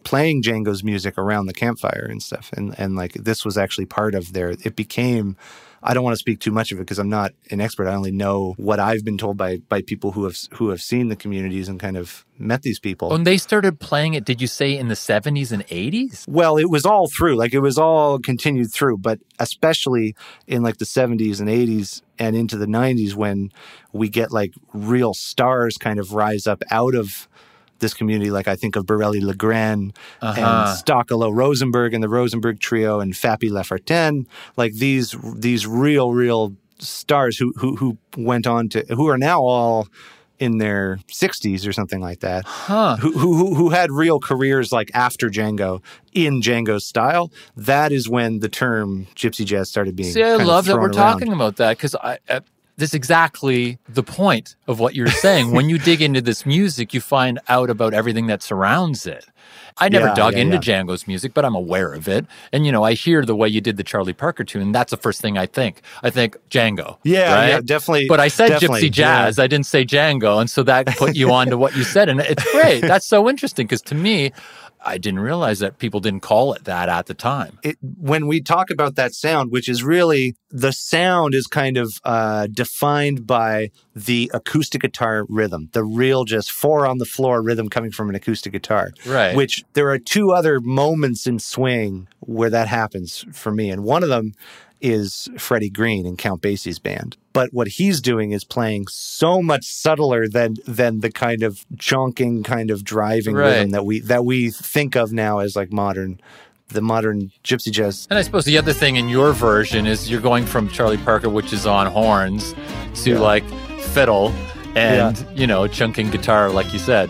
playing Django's music around the campfire and stuff. And like this was actually part of it became, I don't want to speak too much of it because I'm not an expert. I only know what I've been told by people who have seen the communities and kind of met these people. And they started playing it, did you say, in the 70s and 80s? Well, it was all through. Like, it was all continued through, but especially in like the 70s and 80s and into the 90s when we get like real stars kind of rise up out of this community. Like I think of Borelli Legrand and Stockolo Rosenberg and the Rosenberg Trio and Fappy Lafontaine, like these real stars who went on to, who are now all in their 60s or something like that, who had real careers like after Django in Django's style. That is when the term gypsy jazz started being See, I love that we're around. talking about that because this is exactly the point of what you're saying. When you dig into this music, you find out about everything that surrounds it. I never dug into Django's music, but I'm aware of it. And, I hear the way you did the Charlie Parker tune. That's the first thing I think. I think Django. Yeah, right? yeah, definitely. But I said definitely, gypsy jazz. Yeah. I didn't say Django. And so that put you on to what you said. And it's great. That's so interesting because to me, I didn't realize that people didn't call it that at the time. When we talk about that sound, which is really, the sound is kind of defined by the acoustic guitar rhythm, the real just 4 on the floor rhythm coming from an acoustic guitar. Right. Which there are 2 other moments in swing where that happens for me. And one of them is Freddie Green in Count Basie's band. But what he's doing is playing so much subtler than the kind of chonking, kind of driving rhythm that we think of now as like the modern gypsy jazz. And I suppose the other thing in your version is you're going from Charlie Parker, which is on horns, to like fiddle and, chunking guitar, like you said.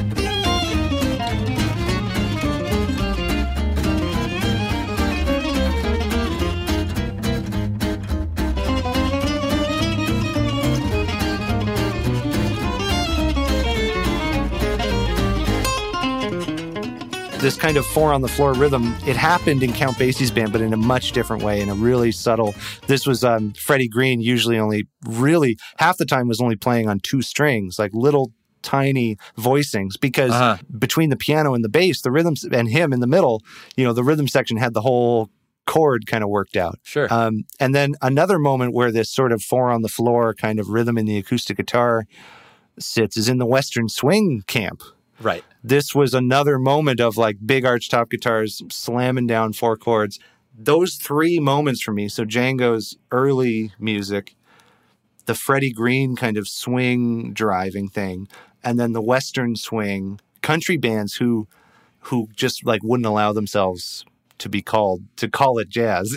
This kind of 4 on the floor rhythm, it happened in Count Basie's band, but in a much different way, in a really subtle. This was Freddie Green usually only really half the time was only playing on 2 strings, like little tiny voicings, because between the piano and the bass, the rhythms and him in the middle, the rhythm section had the whole chord kind of worked out. Sure. And then another moment where this sort of 4 on the floor kind of rhythm in the acoustic guitar sits is in the Western Swing camp. Right. This was another moment of like big archtop guitars slamming down 4 chords. Those 3 moments for me, so Django's early music, the Freddie Green kind of swing driving thing, and then the Western Swing country bands who just like wouldn't allow themselves to call it jazz,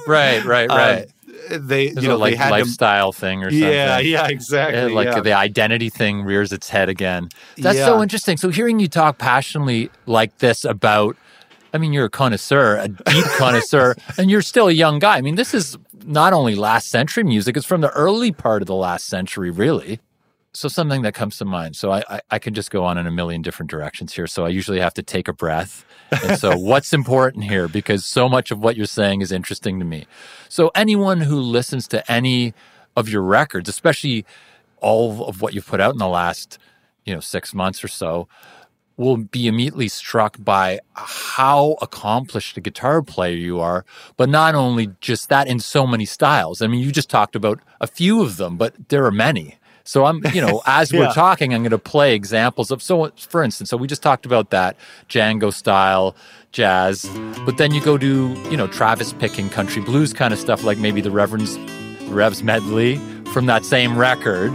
Right. They, There's a they had lifestyle thing or something. Yeah, exactly. The identity thing rears its head again. That's so interesting. So hearing you talk passionately like this about, you're a connoisseur, a deep connoisseur, and you're still a young guy. This is not only last century music, it's from the early part of the last century, really. So something that comes to mind. So I can just go on in a million different directions here. So I usually have to take a breath. And so what's important here? Because so much of what you're saying is interesting to me. So anyone who listens to any of your records, especially all of what you've put out in the last, 6 months or so, will be immediately struck by how accomplished a guitar player you are, but not only just that, in so many styles. You just talked about a few of them, but there are many. So I'm, as we're talking, I'm going to play examples of, so for instance, so we just talked about that Django style jazz, but then you go to, Travis picking country blues kind of stuff, like maybe the Revs medley from that same record.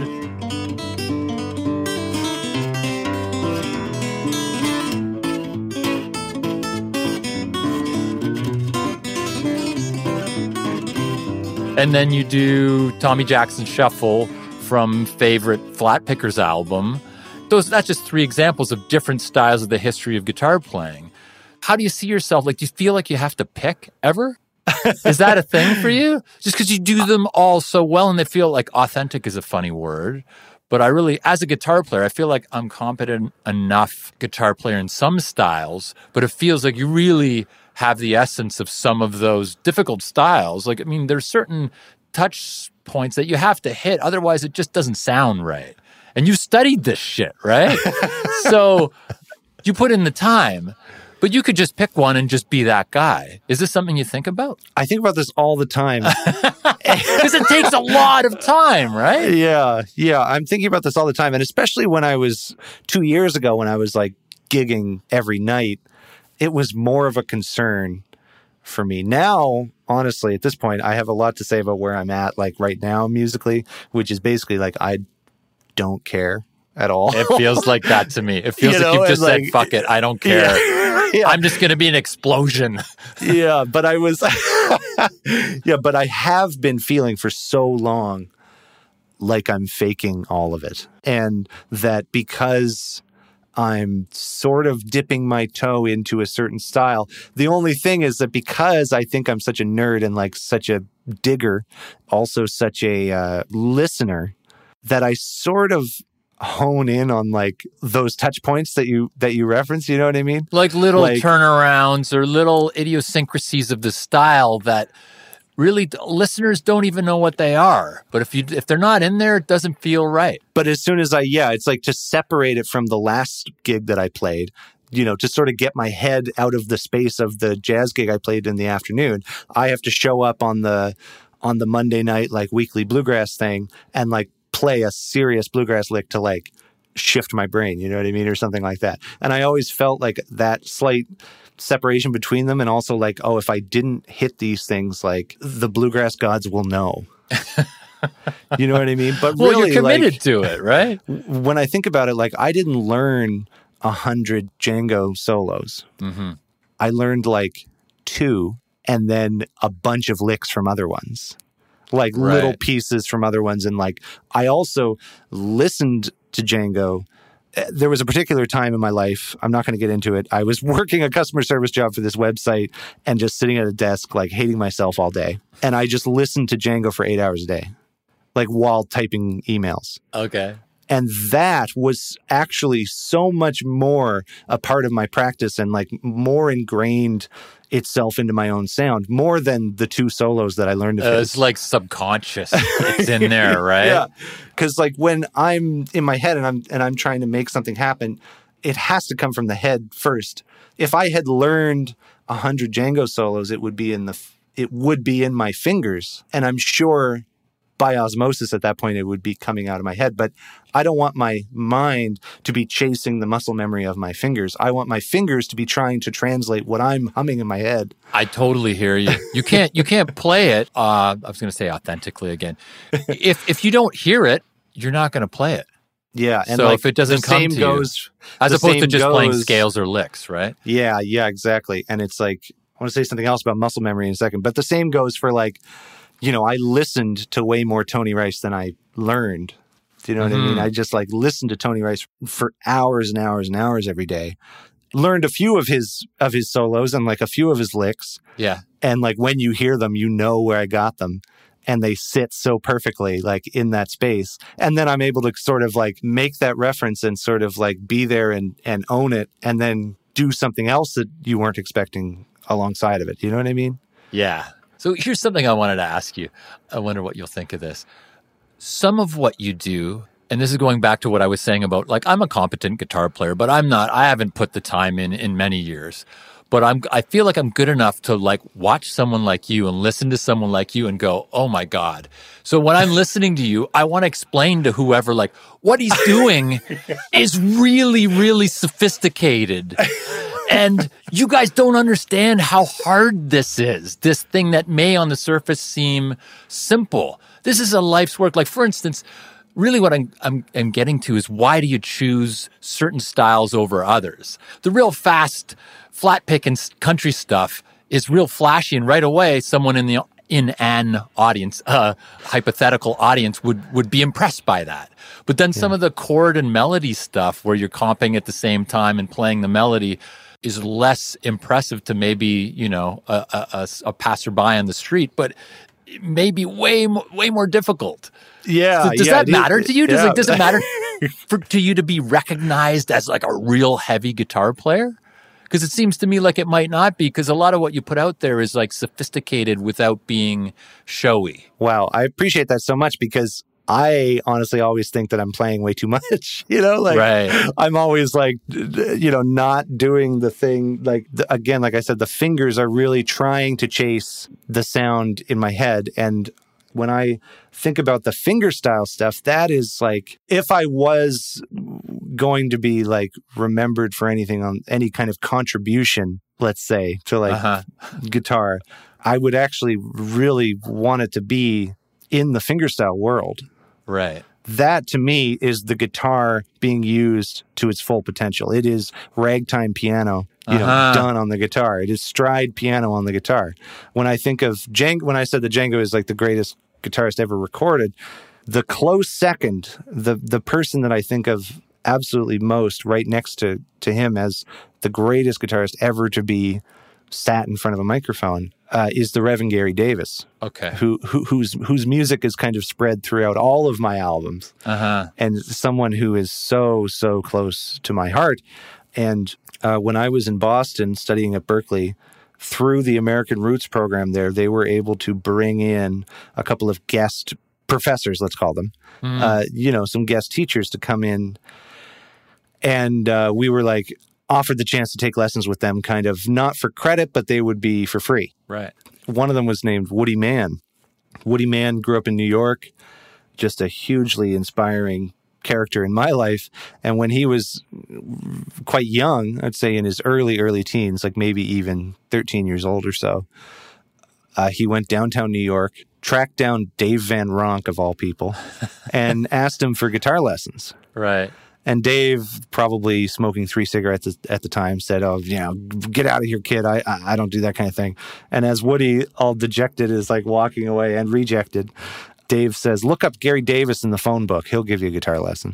And then you do Tommy Jackson Shuffle from Favorite Flat Pickers album. That's just 3 examples of different styles of the history of guitar playing. How do you see yourself? Like, do you feel like you have to pick ever? Is that a thing for you? Just because you do them all so well and they feel like authentic is a funny word. But I really, as a guitar player, I feel like I'm competent enough guitar player in some styles, but it feels like you really have the essence of some of those difficult styles. Like, there's certain touch points that you have to hit. Otherwise, it just doesn't sound right. And you studied this shit, right? So you put in the time. But you could just pick one and just be that guy. Is this something you think about? I think about this all the time. Because it takes a lot of time, right? Yeah. I'm thinking about this all the time. And especially when I was 2 years ago, when I was like gigging every night, it was more of a concern for me. Now, honestly, at this point, I have a lot to say about where I'm at, like right now musically, which is basically like I don't care at all. It feels like that to me. It feels like you've just said, fuck it, I don't care. Yeah. I'm just going to be an explosion. Yeah, but I was, but I have been feeling for so long like I'm faking all of it. And that because I'm sort of dipping my toe into a certain style. The only thing is that because I think I'm such a nerd and like such a digger, also such a listener, that I sort of hone in on like those touch points that you reference. You know what I mean? Like little turnarounds or little idiosyncrasies of the style that really listeners don't even know what they are. But if they're not in there, it doesn't feel right. But as soon as it's like to separate it from the last gig that I played, to sort of get my head out of the space of the jazz gig I played in the afternoon, I have to show up on the Monday night, like weekly bluegrass thing and like play a serious bluegrass lick to like shift my brain, you know what I mean? Or something like that. And I always felt like that slight separation between them, and also like, oh, if I didn't hit these things, like the bluegrass gods will know. You know what I mean? But well, really, you're committed like, to it, right? When I think about it, like I didn't learn 100 Django solos. Mm-hmm. I learned like 2 and then a bunch of licks from other ones. Like little pieces from other ones. And like, I also listened to Django. There was a particular time in my life, I'm not going to get into it. I was working a customer service job for this website and just sitting at a desk, like hating myself all day. And I just listened to Django for 8 hours a day, like while typing emails. Okay. And that was actually so much more a part of my practice and like more ingrained itself into my own sound, more than the 2 solos that I learned of his. It's like subconscious. It's in there, right? Yeah. Because like when I'm in my head and I'm trying to make something happen, it has to come from the head first. If I had learned 100 Django solos, it would be in my fingers. And I'm sure by osmosis at that point, it would be coming out of my head. But I don't want my mind to be chasing the muscle memory of my fingers. I want my fingers to be trying to translate what I'm humming in my head. I totally hear you. You can't play it. I was going to say authentically again. If you don't hear it, you're not going to play it. Yeah. And so like, if it doesn't come to you, as opposed to just playing scales or licks, right? Yeah, exactly. And it's like, I want to say something else about muscle memory in a second, but the same goes for like, I listened to way more Tony Rice than I learned. Do you know what I mean? I just like listened to Tony Rice for hours and hours and hours every day. Learned a few of his solos and like a few of his licks. Yeah. And like when you hear them, you know where I got them. And they sit so perfectly like in that space. And then I'm able to sort of like make that reference and sort of like be there and own it and then do something else that you weren't expecting alongside of it. You know what I mean? Yeah. So here's something I wanted to ask you. I wonder what you'll think of this. Some of what you do, and this is going back to what I was saying about, like, I'm a competent guitar player, but I haven't put the time in many years. But I feel like I'm good enough to like watch someone like you and listen to someone like you and go, oh my God. So when I'm listening to you, I want to explain to whoever like what he's doing is really, really sophisticated. And you guys don't understand how hard this is, this thing that may on the surface seem simple. This is a life's work. Like, for instance, really what I'm getting to is why do you choose certain styles over others? The real fast, flat picking country stuff is real flashy, and right away someone in an audience, hypothetical audience would be impressed by that. But then some of the chord and melody stuff where you're comping at the same time and playing the melody is less impressive to maybe, a passerby on the street, but maybe way more difficult. Yeah. So does that matter to you? Does it matter to you to be recognized as like a real heavy guitar player? Because it seems to me like it might not be, because a lot of what you put out there is like sophisticated without being showy. Wow. I appreciate that so much, because I honestly always think that I'm playing way too much, like Right. I'm always like, not doing the thing. Like, again, like I said, the fingers are really trying to chase the sound in my head. And when I think about the fingerstyle stuff, that is like, if I was going to be like remembered for anything on any kind of contribution, let's say, to like guitar, I would actually really want it to be in the fingerstyle world. Right. That to me is the guitar being used to its full potential. It is ragtime piano, done on the guitar. It is stride piano on the guitar. When I think of when I said that Django is like the greatest guitarist ever recorded, the close second, the person that I think of absolutely most right next to him as the greatest guitarist ever to be sat in front of a microphone is the Reverend Gary Davis. Okay. Whose music is kind of spread throughout all of my albums, and someone who is so close to my heart. And when I was in Boston studying at Berklee, through the American Roots program there, they were able to bring in a couple of guest professors, let's call them, some guest teachers to come in, and we were like offered the chance to take lessons with them, kind of not for credit, but they would be for free. Right. One of them was named Woody Mann. Woody Mann grew up in New York, just a hugely inspiring character in my life. And when he was quite young, I'd say in his early teens, like maybe even 13 years old or so, he went downtown New York, tracked down Dave Van Ronk, of all people, and asked him for guitar lessons. Right. And Dave, probably smoking 3 cigarettes at the time, said, "Oh, get out of here, kid. I don't do that kind of thing." And as Woody, all dejected, is like walking away and rejected, Dave says, "Look up Gary Davis in the phone book. He'll give you a guitar lesson."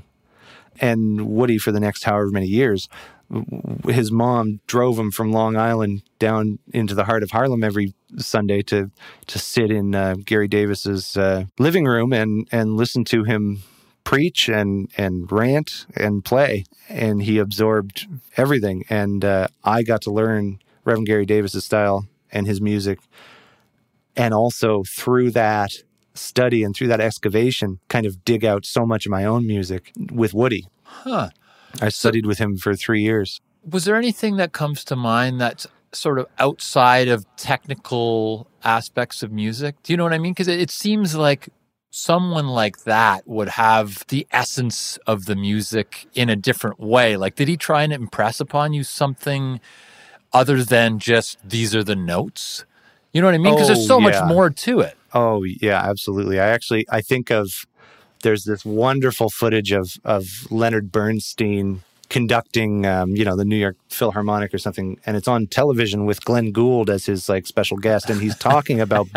And Woody, for the next however many years, his mom drove him from Long Island down into the heart of Harlem every Sunday to sit in Gary Davis's living room and listen to him preach and rant and play. And he absorbed everything. And I got to learn Reverend Gary Davis's style and his music. And also through that study and through that excavation, kind of dig out so much of my own music with Woody. Huh. I studied with him for 3 years. Was there anything that comes to mind that's sort of outside of technical aspects of music? Do you know what I mean? Because it seems like someone like that would have the essence of the music in a different way. Like, did he try and impress upon you something other than just these are the notes? You know what I mean? Because there's so much more to it. Oh, yeah, absolutely. I think there's this wonderful footage of Leonard Bernstein conducting, the New York Philharmonic or something, and it's on television with Glenn Gould as his like special guest, and he's talking about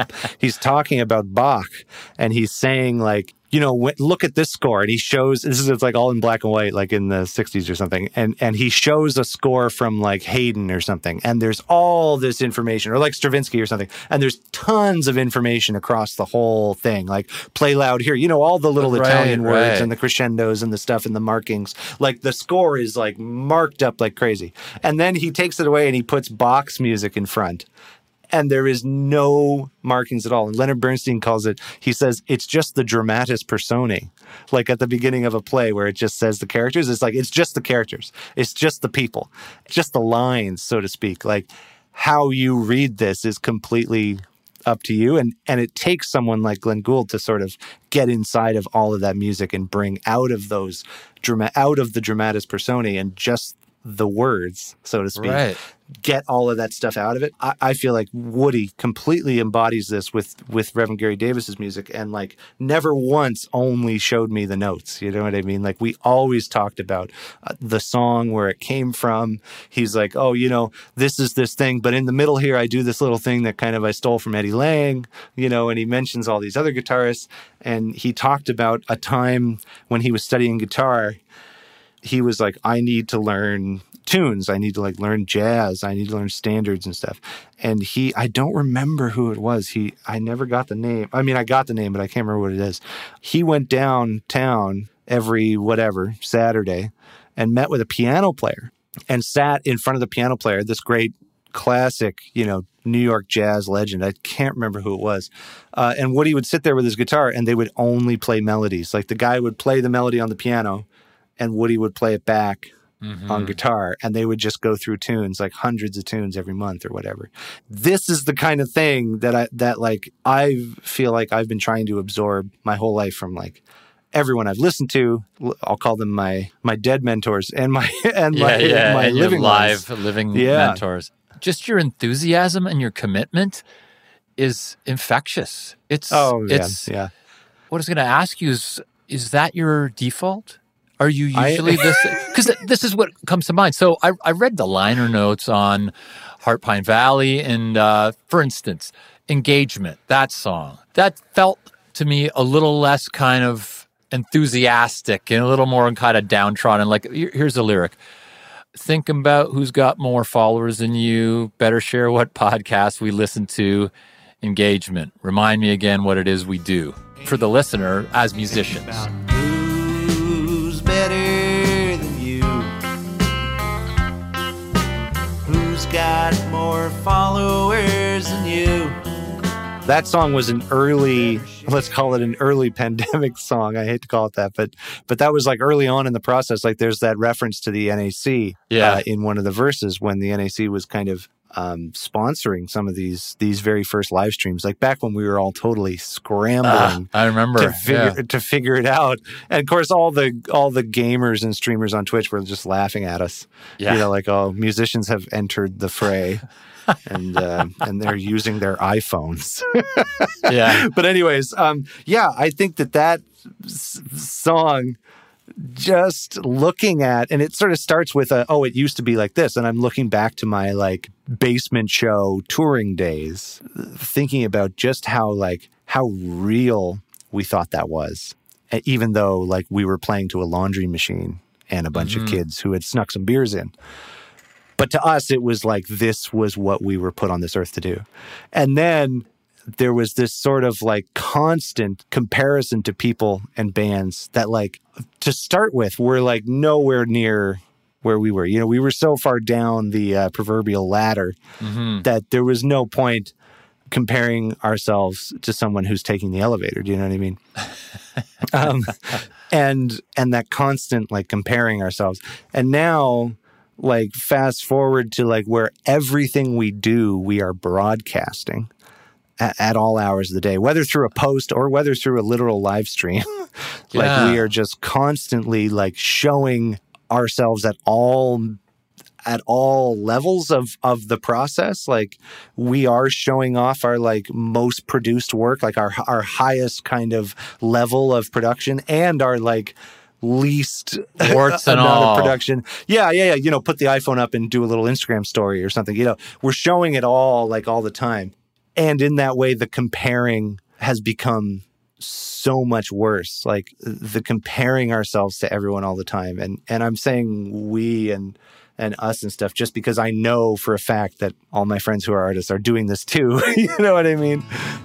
Bach, and he's saying like, look at this score, and he shows it's like all in black and white, like in the 60s or something, and he shows a score from like Haydn or something, and there's all this information, or like Stravinsky or something, and there's tons of information across the whole thing, like play loud here, all the little Italian words and the crescendos and the stuff and the markings, like the score is like marked up like crazy, and then he takes it away and he puts Bach's music in front. And there is no markings at all. And Leonard Bernstein calls it, he says, it's just the dramatis personae. Like at the beginning of a play where it just says the characters, it's like, it's just the characters. It's just the people. It's just the lines, so to speak. Like how you read this is completely up to you. And it takes someone like Glenn Gould to sort of get inside of all of that music and bring out of those, out of the dramatis personae and just the words, so to speak. Right. Get all of that stuff out of it. I feel like Woody completely embodies this with Reverend Gary Davis's music, and like never once only showed me the notes. You know what I mean? Like we always talked about the song, where it came from. He's like, oh, this is this thing, but in the middle here, I do this little thing that kind of I stole from Eddie Lang, and he mentions all these other guitarists, and he talked about a time when he was studying guitar. He was like, I need to learn tunes. I need to like learn jazz. I need to learn standards and stuff. And I don't remember who it was. I never got the name. I mean, I got the name, but I can't remember what it is. He went downtown every Saturday and met with a piano player and sat in front of the piano player, this great classic, New York jazz legend. I can't remember who it was. And Woody would sit there with his guitar and they would only play melodies. Like the guy would play the melody on the piano and Woody would play it back on guitar, and they would just go through tunes, like hundreds of tunes every month or whatever. This is the kind of thing that I feel like I've been trying to absorb my whole life from like everyone I've listened to. I'll call them my dead mentors and my living live ones. living mentors. Just your enthusiasm and your commitment is infectious. What I was going to ask you is that your default? Are you usually this? Because this is what comes to mind. So I read the liner notes on Heart Pine Valley, and for instance, Engagement, that song, that felt to me a little less kind of enthusiastic and a little more kind of downtrodden. Like, here's a lyric. Think about who's got more followers than you. Better share what podcast we listen to. Engagement. Remind me again what it is we do. For the listener, as musicians. Who's better than you? Who's got more followers than you? That song was an early, let's call it an early pandemic song. I hate to call it that, but that was like early on in the process. Like there's that reference to the NAC in one of the verses when the NAC was kind of sponsoring some of these very first live streams, like back when we were all totally scrambling. I remember to figure it out, and of course all the gamers and streamers on Twitch were just laughing at us. Like, oh, musicians have entered the fray. and they're using their iPhones. But anyways, I think that song, just looking at, and it sort of starts with it used to be like this, and I'm looking back to my like basement show touring days, thinking about just how real we thought that was, even though like we were playing to a laundry machine and a bunch of kids who had snuck some beers in. But to us, it was like this was what we were put on this earth to do. And then there was this sort of like constant comparison to people and bands that, like, to start with, were like nowhere near where we were. We were so far down the proverbial ladder that there was no point comparing ourselves to someone who's taking the elevator. Do you know what I mean? And that constant like comparing ourselves. And now, like, fast forward to like where everything we do, we are broadcasting at all hours of the day, whether through a post or whether through a literal live stream. Like we are just constantly like showing ourselves at all levels of the process. Like we are showing off our like most produced work, like our highest kind of level of production, and our like least warts and amount all of production. Yeah. Put the iPhone up and do a little Instagram story or something. We're showing it all like all the time. And in that way, the comparing has become so much worse. Like the comparing ourselves to everyone all the time. And I'm saying we and us and stuff just because I know for a fact that all my friends who are artists are doing this too. You know what I mean?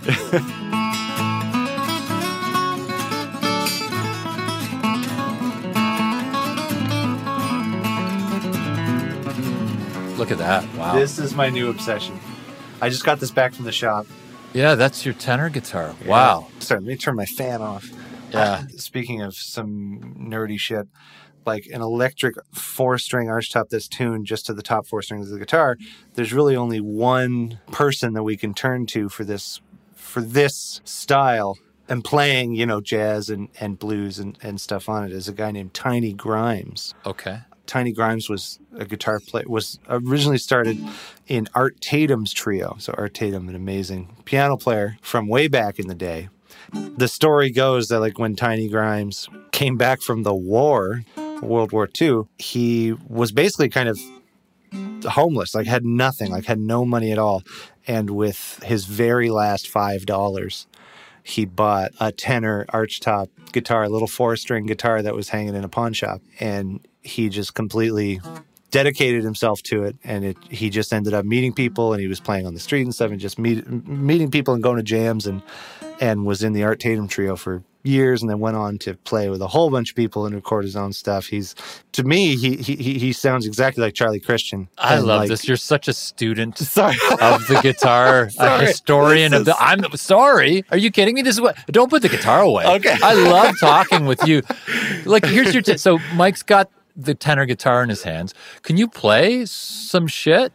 Look at that. Wow. This is my new obsession. I just got this back from the shop. Yeah, that's your tenor guitar. Wow. Sorry, let me turn my fan off. Yeah. Speaking of some nerdy shit, like an electric 4-string archtop that's tuned just to the top 4 strings of the guitar, there's really only one person that we can turn to for this style and playing, jazz and blues and stuff on it, is a guy named Tiny Grimes. Okay. Tiny Grimes was a guitar player, was originally started in Art Tatum's trio. So Art Tatum, an amazing piano player from way back in the day. The story goes that like when Tiny Grimes came back from the war, World War II, he was basically kind of homeless, like had nothing, like had no money at all. And with his very last $5, he bought a tenor archtop guitar, a little 4-string guitar that was hanging in a pawn shop. And he just completely dedicated himself to it, and he just ended up meeting people, and he was playing on the street and stuff, and just meeting people and going to jams, and was in the Art Tatum Trio for years, and then went on to play with a whole bunch of people and record his own stuff. To me, he sounds exactly like Charlie Christian. I love this. You're such a student of the guitar, a historian of the. I'm sorry. Are you kidding me? This is what. Don't put the guitar away. Okay. I love talking with you. Like, here's your so Mike's got the tenor guitar in his hands. Can you play some shit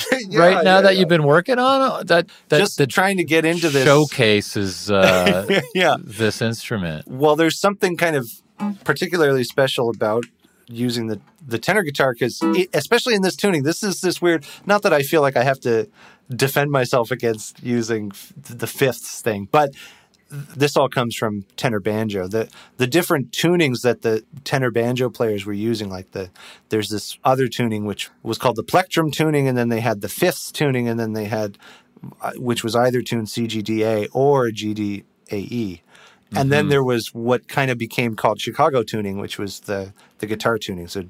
that you've been working on? That just trying to get into this showcases this instrument. Well, there's something kind of particularly special about using the tenor guitar, because especially in this tuning, this is this weird. Not that I feel like I have to defend myself against using the fifths thing, but this all comes from tenor banjo. The different tunings that the tenor banjo players were using, like there's this other tuning which was called the plectrum tuning, and then they had the fifths tuning, and then they had which was either tuned CGDA or GDAE. And then there was what kind of became called Chicago tuning, which was the guitar tuning, so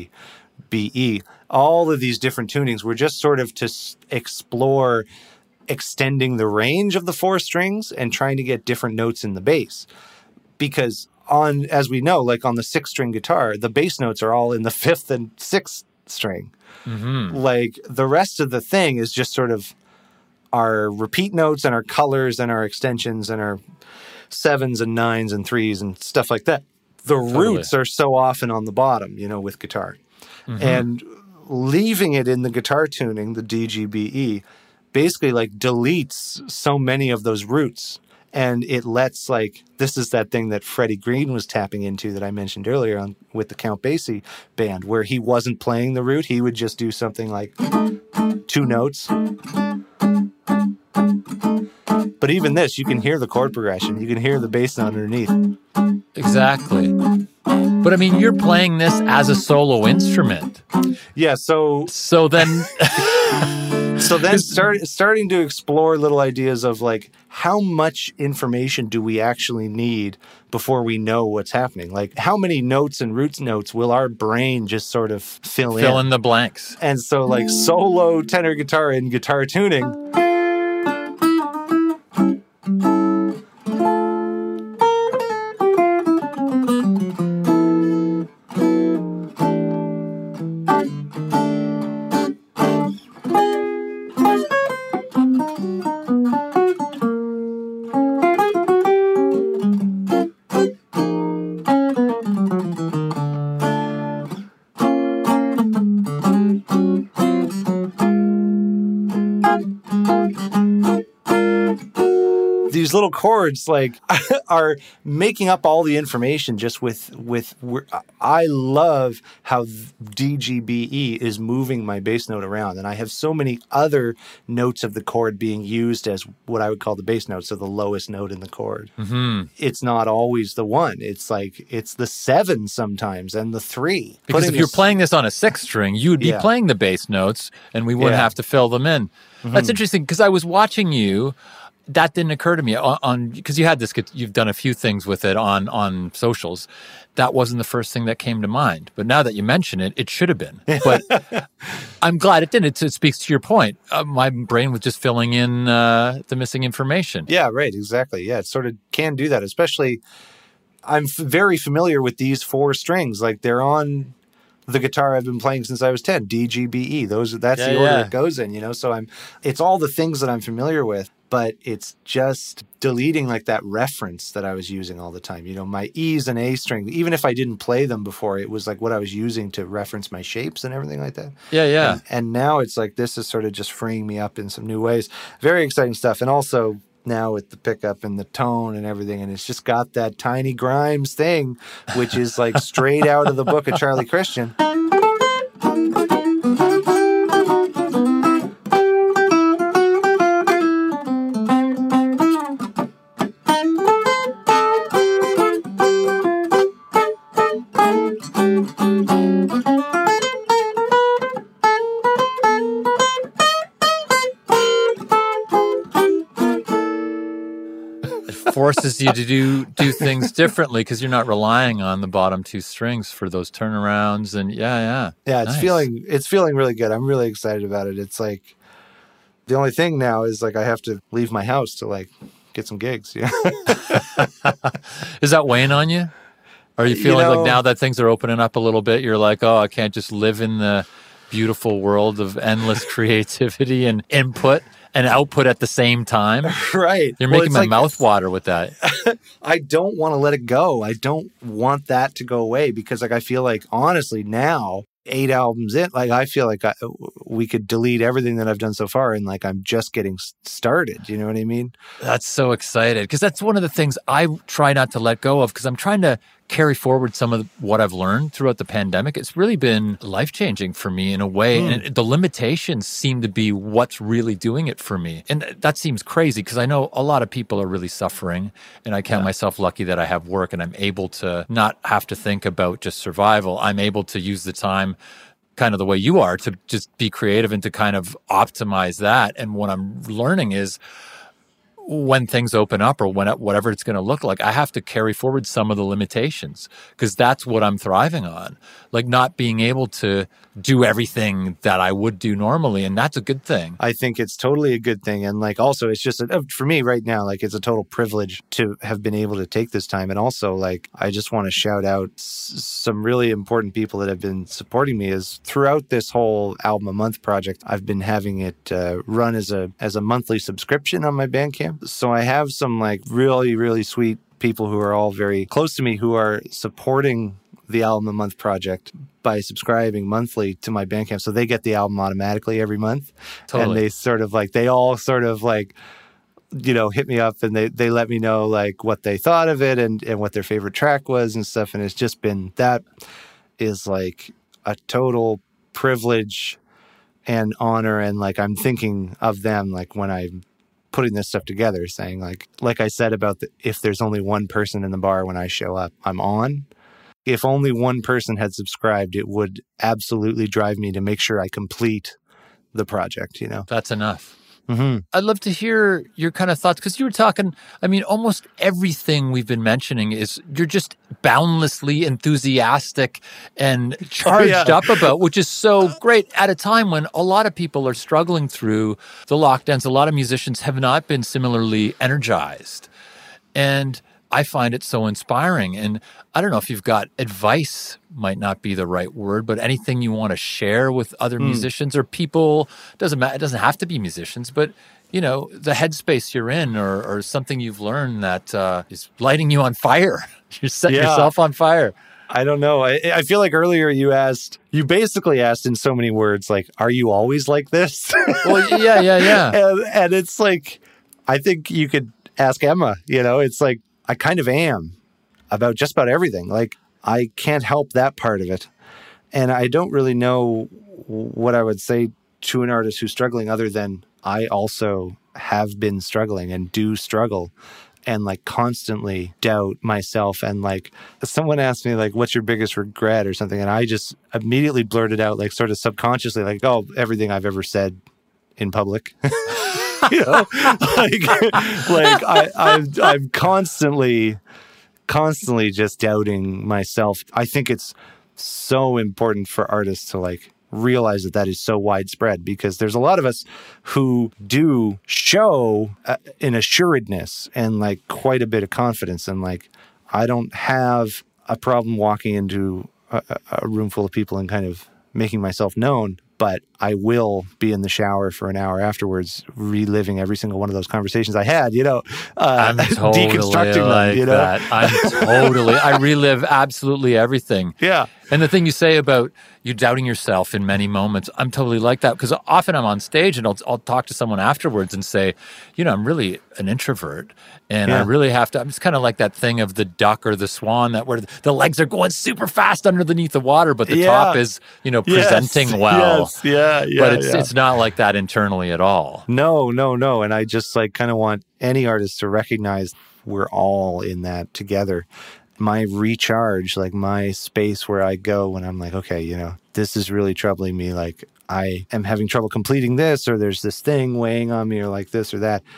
DGBE. All of these different tunings were just sort of to explore extending the range of the four strings and trying to get different notes in the bass. Because as we know, like on the 6-string guitar, the bass notes are all in the 5th and 6th string. Like the rest of the thing is just sort of our repeat notes and our colors and our extensions and our 7s and 9s and 3s and stuff like that. The roots are so often on the bottom, with guitar. And leaving it in the guitar tuning, the DGBE, basically like deletes so many of those roots, and it lets, like, this is that thing that Freddie Green was tapping into that I mentioned earlier with the Count Basie band, where he wasn't playing the root. He would just do something like 2 notes. But even this, you can hear the chord progression. You can hear the bass underneath. Exactly. But I mean, you're playing this as a solo instrument. Yeah, so then starting to explore little ideas of, like, how much information do we actually need before we know what's happening? Like, how many notes and roots notes will our brain just sort of fill in the blanks? And so, like, solo tenor guitar and guitar tuning, these little chords, like, are making up all the information just with I love how DGBE is moving my bass note around, and I have so many other notes of the chord being used as what I would call the bass note, so the lowest note in the chord. It's not always the 1. It's like, it's the 7 sometimes and the 3. Because if you're playing this on a 6-string, you would be playing the bass notes, and we wouldn't have to fill them in. That's interesting, because I was watching you. That didn't occur to me because you had this. You've done a few things with it on socials. That wasn't the first thing that came to mind. But now that you mention it, it should have been. But I'm glad it didn't. It speaks to your point. My brain was just filling in the missing information. Yeah, right. Exactly. Yeah, it sort of can do that. Especially, I'm very familiar with these 4 strings. Like, they're on the guitar I've been playing since I was 10. DGBE. That's the order it goes in. So it's all the things that I'm familiar with. But it's just deleting, like, that reference that I was using all the time. My E's and A string, even if I didn't play them before, it was like what I was using to reference my shapes and everything like that. Yeah. And now it's like, this is sort of just freeing me up in some new ways. Very exciting stuff. And also now with the pickup and the tone and everything, and it's just got that Tiny Grimes thing, which is like straight out of the book of Charlie Christian. forces you to do things differently because you're not relying on the bottom two strings for those turnarounds. And yeah. It's feeling really good. I'm really excited about it. It's like the only thing now is like I have to leave my house to like get some gigs. Yeah. Is that weighing on you? Are you feeling like now that things are opening up a little bit, you're like, oh, I can't just live in the beautiful world of endless creativity and input and output at the same time? Right. You're making my mouth water with that. I don't want to let it go. I don't want that to go away because like I feel like honestly now 8 albums in, like I feel like we could delete everything that I've done so far and like I'm just getting started. You know what I mean? That's so excited because that's one of the things I try not to let go of because I'm trying to carry forward some of what I've learned throughout the pandemic. It's really been life-changing for me in a way. And the limitations seem to be what's really doing it for me. And that seems crazy because I know a lot of people are really suffering. And I count myself lucky that I have work and I'm able to not have to think about just survival. I'm able to use the time kind of the way you are to just be creative and to kind of optimize that. And what I'm learning is when things open up or whatever it's going to look like, I have to carry forward some of the limitations because that's what I'm thriving on, like not being able to do everything that I would do normally. And that's a good thing. I think it's totally a good thing. And like, also it's just, for me right now, like it's a total privilege to have been able to take this time. And also like, I just want to shout out some really important people that have been supporting me is throughout this whole album a month project, I've been having it run as a monthly subscription on my Bandcamp. So I have some like really, really sweet people who are all very close to me who are supporting the album a month project by subscribing monthly to my Bandcamp. So they get the album automatically every month. Totally. And they all sort of like, you know, hit me up and they let me know like what they thought of it and what their favorite track was and stuff. And it's just been, that is like a total privilege and honor. And like, I'm thinking of them like when I'm putting this stuff together, saying like I said about if there's only one person in the bar when I show up, I'm on. If only one person had subscribed, it would absolutely drive me to make sure I complete the project, you know? That's enough. Mm-hmm. I'd love to hear your kind of thoughts because you were talking, I mean, almost everything we've been mentioning is you're just boundlessly enthusiastic and charged up about, which is so great at a time when a lot of people are struggling through the lockdowns. A lot of musicians have not been similarly energized. And I find it so inspiring. And I don't know if you've got advice, might not be the right word, but anything you want to share with other musicians or people, doesn't matter, it doesn't have to be musicians, but you know, the headspace you're in or something you've learned that is lighting you on fire. You're setting yourself on fire. I don't know. I feel like earlier you basically asked in so many words, like, are you always like this? Well, yeah. And it's like, I think you could ask Emma, you know, it's like, I kind of am about just about everything. Like, I can't help that part of it. And I don't really know what I would say to an artist who's struggling other than I also have been struggling and do struggle and like constantly doubt myself. And like someone asked me like, what's your biggest regret or something? And I just immediately blurted out like sort of subconsciously like, oh, everything I've ever said in public. You know, I'm constantly just doubting myself. I think it's so important for artists to like realize that is so widespread because there's a lot of us who do show an assuredness and like quite a bit of confidence. And like, I don't have a problem walking into a room full of people and kind of making myself known. But I will be in the shower for an hour afterwards, reliving every single one of those conversations I had, you know, I'm totally deconstructing like them, you know? That. I relive absolutely everything. Yeah. And the thing you say about you doubting yourself in many moments, I'm totally like that because often I'm on stage and I'll talk to someone afterwards and say, you know, I'm really an introvert and I really have to, I'm just kind of like that thing of the duck or the swan that where the legs are going super fast underneath the water, but the top is, you know, presenting well. Yes. But it's not like that internally at all. No. And I just like kind of want any artist to recognize we're all in that together. My recharge, like my space where I go when I'm like, okay, you know, this is really troubling me. Like I am having trouble completing this, or there's this thing weighing on me or like this or that.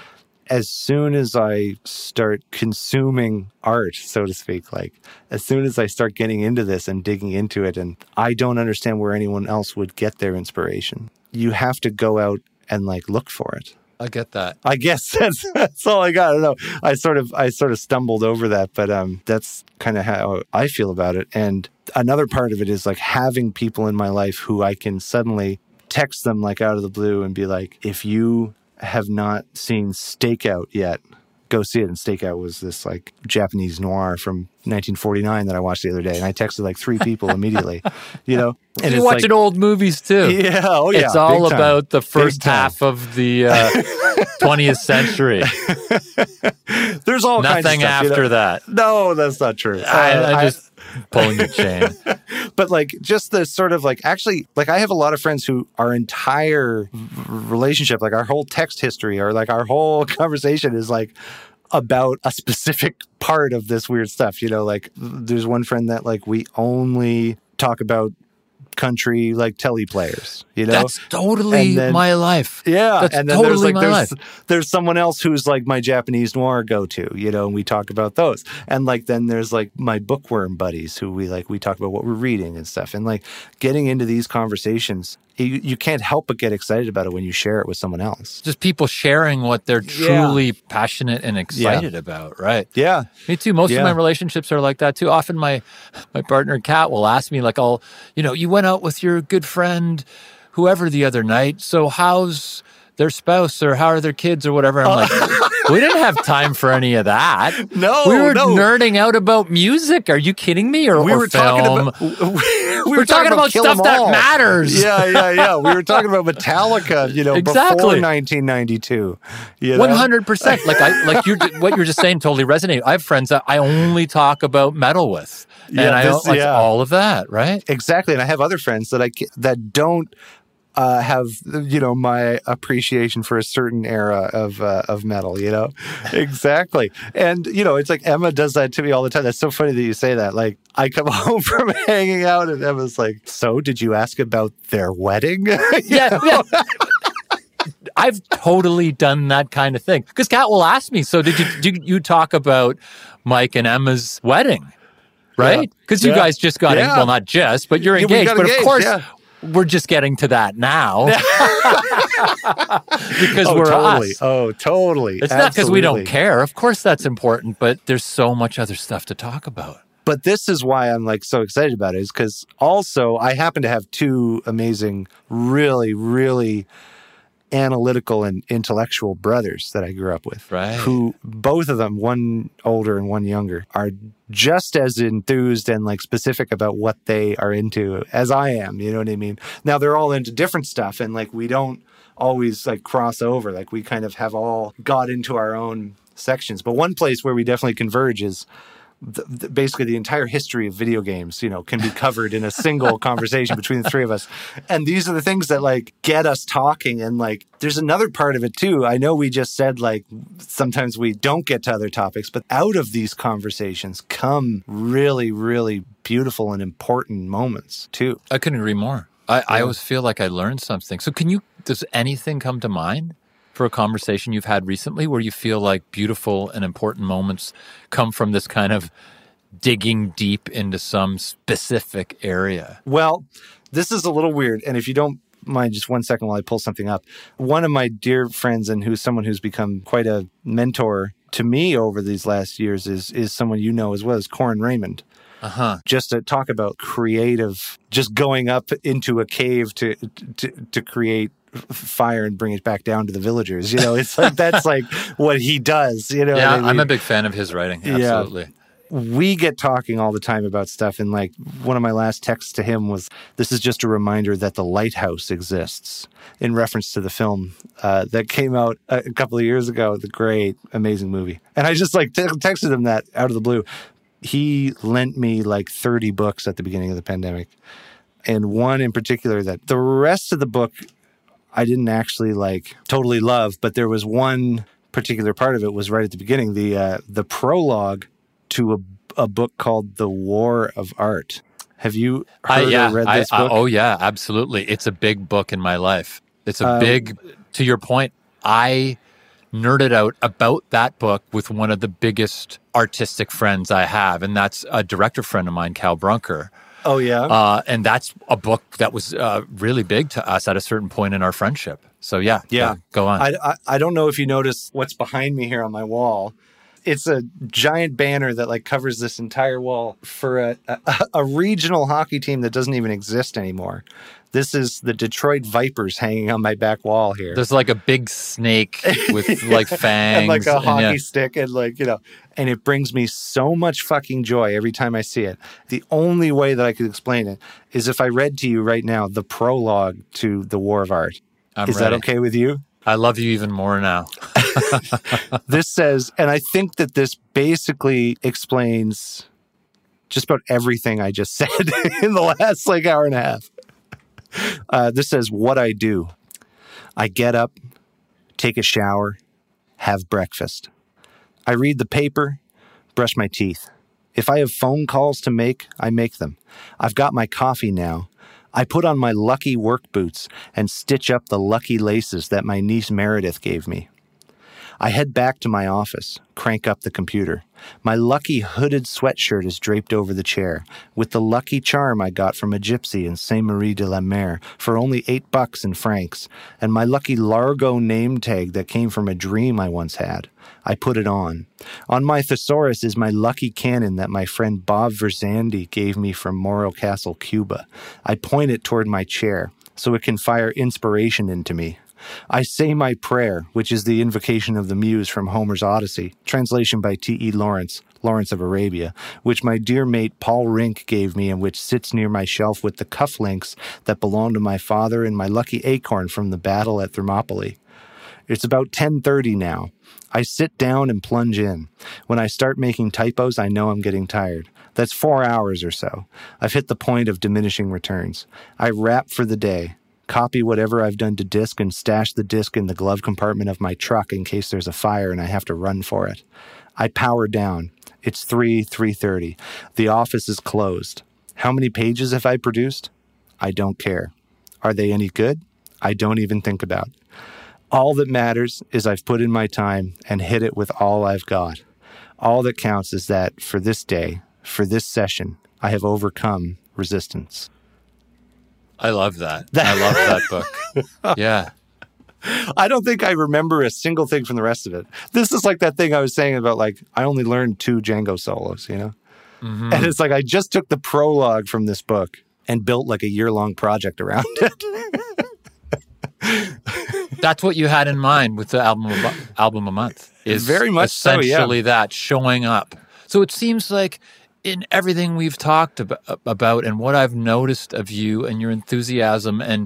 as soon as I start consuming art, so to speak, like as soon as I start getting into this and digging into it, and I don't understand where anyone else would get their inspiration. You have to go out and like look for it. I get that. I guess that's all I got. I don't know. I sort of stumbled over that, but that's kind of how I feel about it. And another part of it is like having people in my life who I can suddenly text them like out of the blue and be like, if you have not seen Stakeout yet, go see it. And Stakeout was this like Japanese noir from 1949 that I watched the other day, and I texted like 3 people immediately, you know. And you're watching old movies too. Yeah, oh yeah. It's all big time. about the first Big time. half of the 20th century. There's all kinds of Nothing stuff, after you know? that. No, that's not true. I just pulling the chain. But like just the sort of like actually like I have a lot of friends who our entire relationship, like our whole text history or like our whole conversation is like about a specific part of this weird stuff. You know, like there's one friend that like we only talk about country like telly players, you know. That's totally my life. Yeah, that's and then totally my life. There's someone else who's like my Japanese noir go-to, you know, and we talk about those. And like then there's like my bookworm buddies who we talk about what we're reading and stuff. And like getting into these conversations, you can't help but get excited about it when you share it with someone else. Just people sharing what they're truly passionate and excited about, right? Yeah. Me too. Most of my relationships are like that too. Often my partner Kat will ask me like, you went out with your good friend whoever the other night, so how's their spouse or how are their kids or whatever? I'm like, we didn't have time for any of that. No, we were nerding out about music. Are you kidding me? Or we were film? We were talking about stuff that matters. Yeah. We were talking about Metallica, you know, before 1992. 100%. Like what you're just saying totally resonated. I have friends that I only talk about metal with. And all of that, right? Exactly. And I have other friends that don't have, you know, my appreciation for a certain era of metal, you know? Exactly. And, you know, it's like Emma does that to me all the time. That's so funny that you say that. Like, I come home from hanging out and Emma's like, so did you ask about their wedding? Yeah. I've totally done that kind of thing. Because Kat will ask me, so did you talk about Mike and Emma's wedding? Right? Because you guys just got well, not just, but you're engaged. But of course, we're just getting to that now. Because we're totally. us. Oh, totally. It's not because we don't care. Of course that's important, but there's so much other stuff to talk about. But this is why I'm like so excited about it, is because also I happen to have 2 amazing, really, really analytical and intellectual brothers that I grew up with, right? Who both of them, one older and one younger, are just as enthused and like specific about what they are into as I am. You know what I mean? Now they're all into different stuff, and like we don't always like cross over. Like we kind of have all got into our own sections. But one place where we definitely converge is basically the entire history of video games, you know, can be covered in a single conversation between the 3 of us. And these are the things that like get us talking. And like, there's another part of it too. I know we just said like, sometimes we don't get to other topics, but out of these conversations come really, really beautiful and important moments too. I couldn't agree more. I always feel like I learned something. So does anything come to mind for a conversation you've had recently where you feel like beautiful and important moments come from this kind of digging deep into some specific area? Well, this is a little weird. And if you don't mind just 1 second while I pull something up. One of my dear friends and who's someone who's become quite a mentor to me over these last years is someone you know as well as Corin Raymond. Just to talk about creative, just going up into a cave to create fire and bring it back down to the villagers. You know, it's like that's like what he does. You know, yeah, I'm a big fan of his writing. Absolutely. Yeah. We get talking all the time about stuff, and like one of my last texts to him was, "This is just a reminder that the lighthouse exists," in reference to the film that came out a couple of years ago. The great, amazing movie, and I just like texted him that out of the blue. He lent me like 30 books at the beginning of the pandemic, and one in particular that the rest of the book I didn't actually like totally love, but there was one particular part of it was right at the beginning, the prologue to a book called The War of Art. Have you heard or read this book? Oh yeah, absolutely. It's a big book in my life. It's a big, to your point, I nerded out about that book with one of the biggest artistic friends I have, and that's a director friend of mine, Cal Brunker. Oh, yeah? And that's a book that was really big to us at a certain point in our friendship. So, yeah, go on. I don't know if you notice what's behind me here on my wall. It's a giant banner that like covers this entire wall for a regional hockey team that doesn't even exist anymore. This is the Detroit Vipers hanging on my back wall here. There's like a big snake with like fangs. And like a hockey stick and like, and it brings me so much fucking joy every time I see it. The only way that I could explain it is if I read to you right now the prologue to The War of Art. Is that okay with you? I love you even more now. This says, and I think that this basically explains just about everything I just said in the last like hour and a half. This says, what I do. I get up, take a shower, have breakfast. I read the paper, brush my teeth. If I have phone calls to make, I make them. I've got my coffee now. I put on my lucky work boots and stitch up the lucky laces that my niece Meredith gave me. I head back to my office, crank up the computer. My lucky hooded sweatshirt is draped over the chair, with the lucky charm I got from a gypsy in Saint-Marie-de-la-Mer for only $8 in francs, and my lucky Largo name tag that came from a dream I once had. I put it on. On my thesaurus is my lucky cannon that my friend Bob Verzandi gave me from Morro Castle, Cuba. I point it toward my chair, so it can fire inspiration into me. I say my prayer, which is the invocation of the muse from Homer's Odyssey, translation by T.E. Lawrence, Lawrence of Arabia, which my dear mate Paul Rink gave me and which sits near my shelf with the cufflinks that belong to my father and my lucky acorn from the battle at Thermopylae. It's about 10:30 now. I sit down and plunge in. When I start making typos, I know I'm getting tired. That's 4 hours or so. I've hit the point of diminishing returns. I wrap for the day. Copy whatever I've done to disk and stash the disk in the glove compartment of my truck in case there's a fire and I have to run for it. I power down. It's 3:30. The office is closed. How many pages have I produced? I don't care. Are they any good? I don't even think about. All that matters is I've put in my time and hit it with all I've got. All that counts is that for this day, for this session, I have overcome resistance. I love that. I love that book. Yeah. I don't think I remember a single thing from the rest of it. This is like that thing I was saying about like, I only learned 2 Django solos, Mm-hmm. And it's like, I just took the prologue from this book and built like a year-long project around it. That's what you had in mind with the album a month. Is very much essentially that, showing up. So it seems like in everything we've talked about and what I've noticed of you and your enthusiasm, and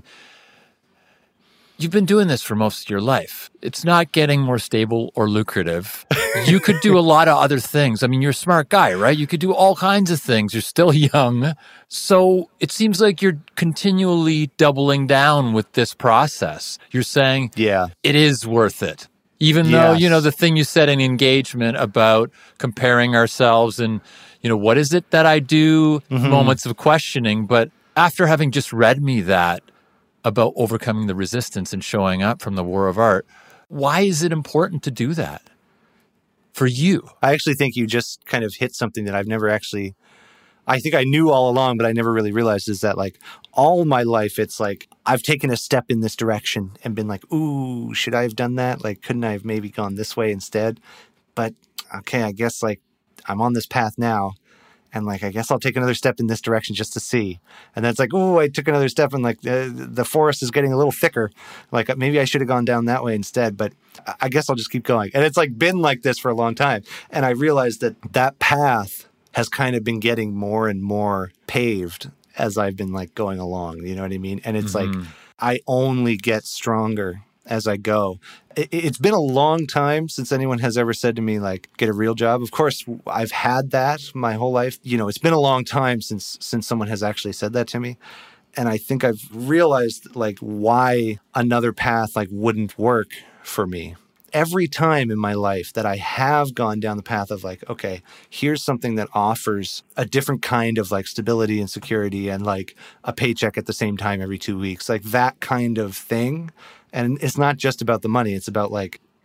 you've been doing this for most of your life. It's not getting more stable or lucrative. You could do a lot of other things. I mean, you're a smart guy, right? You could do all kinds of things. You're still young. So it seems like you're continually doubling down with this process. You're saying, yeah, it is worth it. Even though, the thing you said in Engagement about comparing ourselves and, what is it that I do? Mm-hmm. Moments of questioning. But after having just read me that about overcoming the resistance and showing up from the War of Art, why is it important to do that for you? I actually think you just kind of hit something that I've never actually, I think I knew all along, but I never really realized is that like all my life, it's like I've taken a step in this direction and been like, ooh, should I have done that? Like, couldn't I have maybe gone this way instead? But okay, I guess like I'm on this path now. And like, I guess I'll take another step in this direction just to see. And then it's like, oh, I took another step and like the forest is getting a little thicker. Like maybe I should have gone down that way instead, but I guess I'll just keep going. And it's like been like this for a long time. And I realized that path has kind of been getting more and more paved as I've been like going along. You know what I mean? And it's like, I only get stronger as I go. It's been a long time since anyone has ever said to me, like, get a real job. Of course, I've had that my whole life. It's been a long time since someone has actually said that to me. And I think I've realized, like, why another path, like, wouldn't work for me. Every time in my life that I have gone down the path of, like, okay, here's something that offers a different kind of, like, stability and security and, like, a paycheck at the same time every 2 weeks, like, that kind of thing. And it's not just about the money. It's about like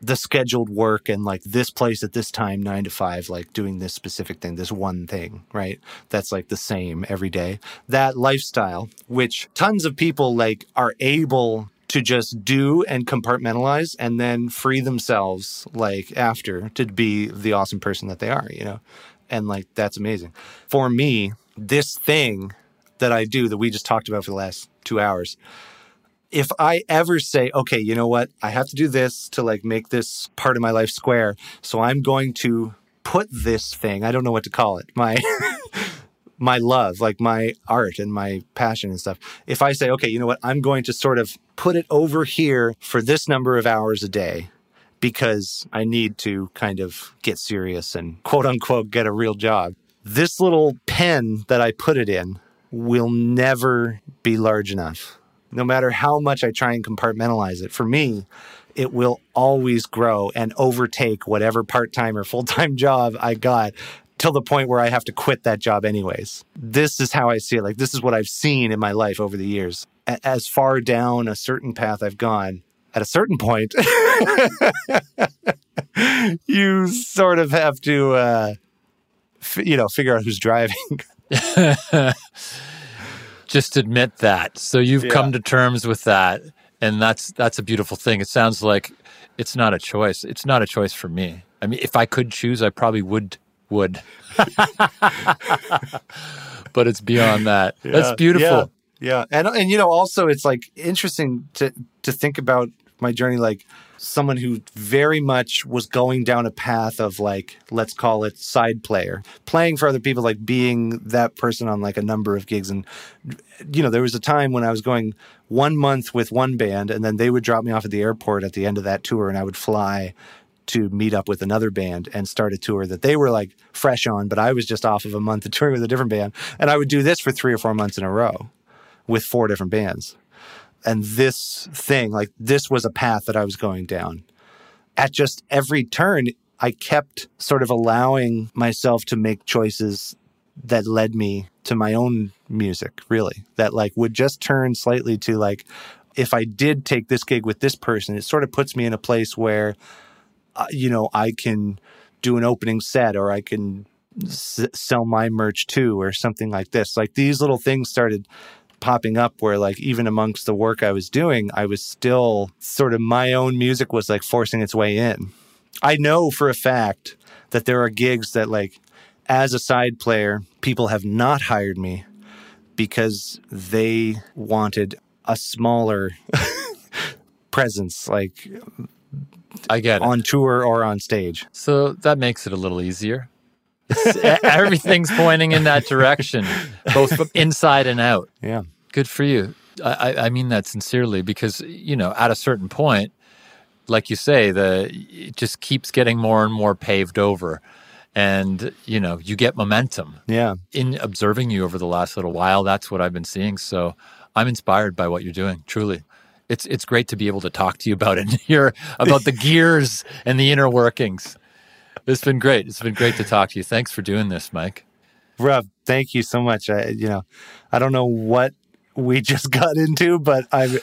the scheduled work and like this place at this time, 9 to 5, like doing this specific thing, this one thing, right? That's like the same every day. That lifestyle, which tons of people like are able to just do and compartmentalize and then free themselves like after to be the awesome person that they are, you know? And like, that's amazing. For me, this thing that I do that we just talked about for the last 2 hours, if I ever say, okay, you know what? I have to do this to like make this part of my life square. So I'm going to put this thing, I don't know what to call it, my my love, like my art and my passion and stuff. If I say, okay, you know what? I'm going to sort of put it over here for this number of hours a day because I need to kind of get serious and quote unquote get a real job. This little pen that I put it in will never be large enough. No matter how much I try and compartmentalize it, for me, it will always grow and overtake whatever part-time or full-time job I got till the point where I have to quit that job anyways. This is how I see it. Like, this is what I've seen in my life over the years. As far down a certain path I've gone, at a certain point, you sort of have to, figure out who's driving. Just admit that. So you've come to terms with that. And that's a beautiful thing. It sounds like it's not a choice. It's not a choice for me. I mean, if I could choose, I probably would. But it's beyond that. Yeah, that's beautiful. Yeah. And also it's like interesting to think about my journey, like someone who very much was going down a path of like, let's call it side player, playing for other people, like being that person on like a number of gigs. And, there was a time when I was going 1 month with one band and then they would drop me off at the airport at the end of that tour and I would fly to meet up with another band and start a tour that they were like fresh on, but I was just off of a month of touring with a different band. And I would do this for 3 or 4 months in a row with 4 different bands. And this thing, like this was a path that I was going down. At just every turn, I kept sort of allowing myself to make choices that led me to my own music, really, that like would just turn slightly to like, if I did take this gig with this person, it sort of puts me in a place where I can do an opening set or I can sell my merch too or something like this. Like these little things started popping up where like even amongst the work I was doing, I was still sort of my own music was like forcing its way in. I know for a fact that there are gigs that like as a side player, people have not hired me because they wanted a smaller presence, like I get it. On tour or on stage. So that makes it a little easier. Everything's pointing in that direction, both from inside and out. Yeah. Good for you. I mean that sincerely because, at a certain point, like you say, it just keeps getting more and more paved over. And, you get momentum. Yeah. In observing you over the last little while, that's what I've been seeing. So I'm inspired by what you're doing, truly. It's great to be able to talk to you about it and hear about the gears and the inner workings. It's been great. It's been great to talk to you. Thanks for doing this, Mike. Rob, thank you so much. I don't know what we just got into, but I'm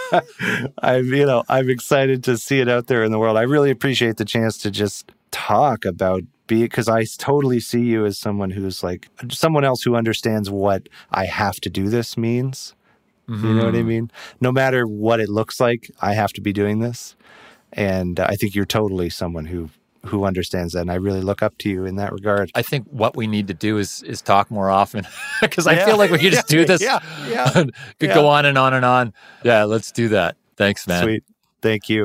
excited to see it out there in the world. I really appreciate the chance to just talk about because I totally see you as someone who's like someone else who understands what I have to do this means. Mm-hmm. You know what I mean? No matter what it looks like, I have to be doing this. And I think you're totally someone who understands that. And I really look up to you in that regard. I think what we need to do is talk more often because I feel like we could just do this. Could go on and on and on. Yeah, let's do that. Thanks, man. Sweet. Thank you.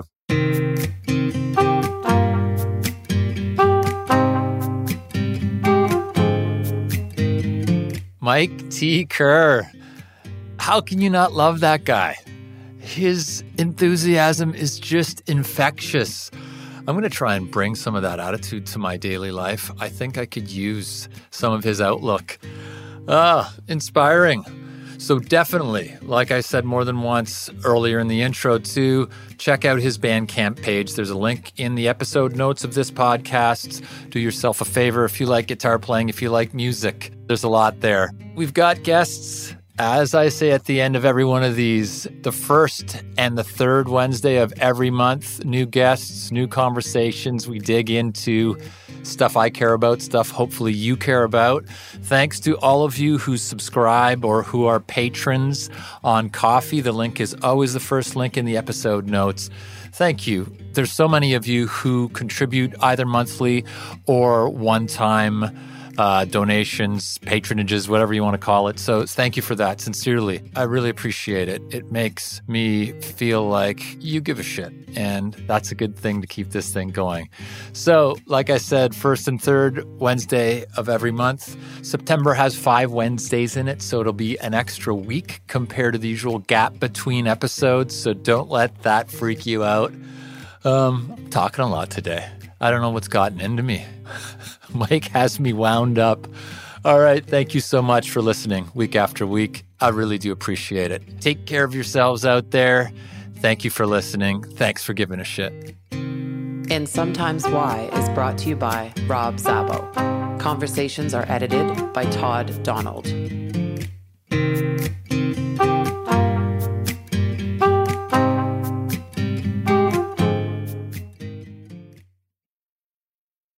Mike T. Kerr. How can you not love that guy? His enthusiasm is just infectious. I'm going to try and bring some of that attitude to my daily life. I think I could use some of his outlook. Inspiring. So definitely, like I said more than once earlier in the intro too, check out his Bandcamp page. There's a link in the episode notes of this podcast. Do yourself a favor if you like guitar playing, if you like music. There's a lot there. We've got guests As I say at the end of every one of these, the first and the third Wednesday of every month, new guests, new conversations. We dig into stuff I care about, stuff hopefully you care about. Thanks to all of you who subscribe or who are patrons on Ko-fi. The link is always the first link in the episode notes. Thank you. There's so many of you who contribute either monthly or one-time donations, patronages, whatever you want to call it. So thank you for that. Sincerely, I really appreciate it. It makes me feel like you give a shit. And that's a good thing to keep this thing going. So like I said, first and third Wednesday of every month. September has 5 Wednesdays in it, so it'll be an extra week compared to the usual gap between episodes. So don't let that freak you out. I'm talking a lot today. I don't know what's gotten into me. Mike has me wound up. All right. Thank you so much for listening week after week. I really do appreciate it. Take care of yourselves out there. Thank you for listening. Thanks for giving a shit. And Sometimes Why is brought to you by Rob Szabo. Conversations are edited by Todd Donald.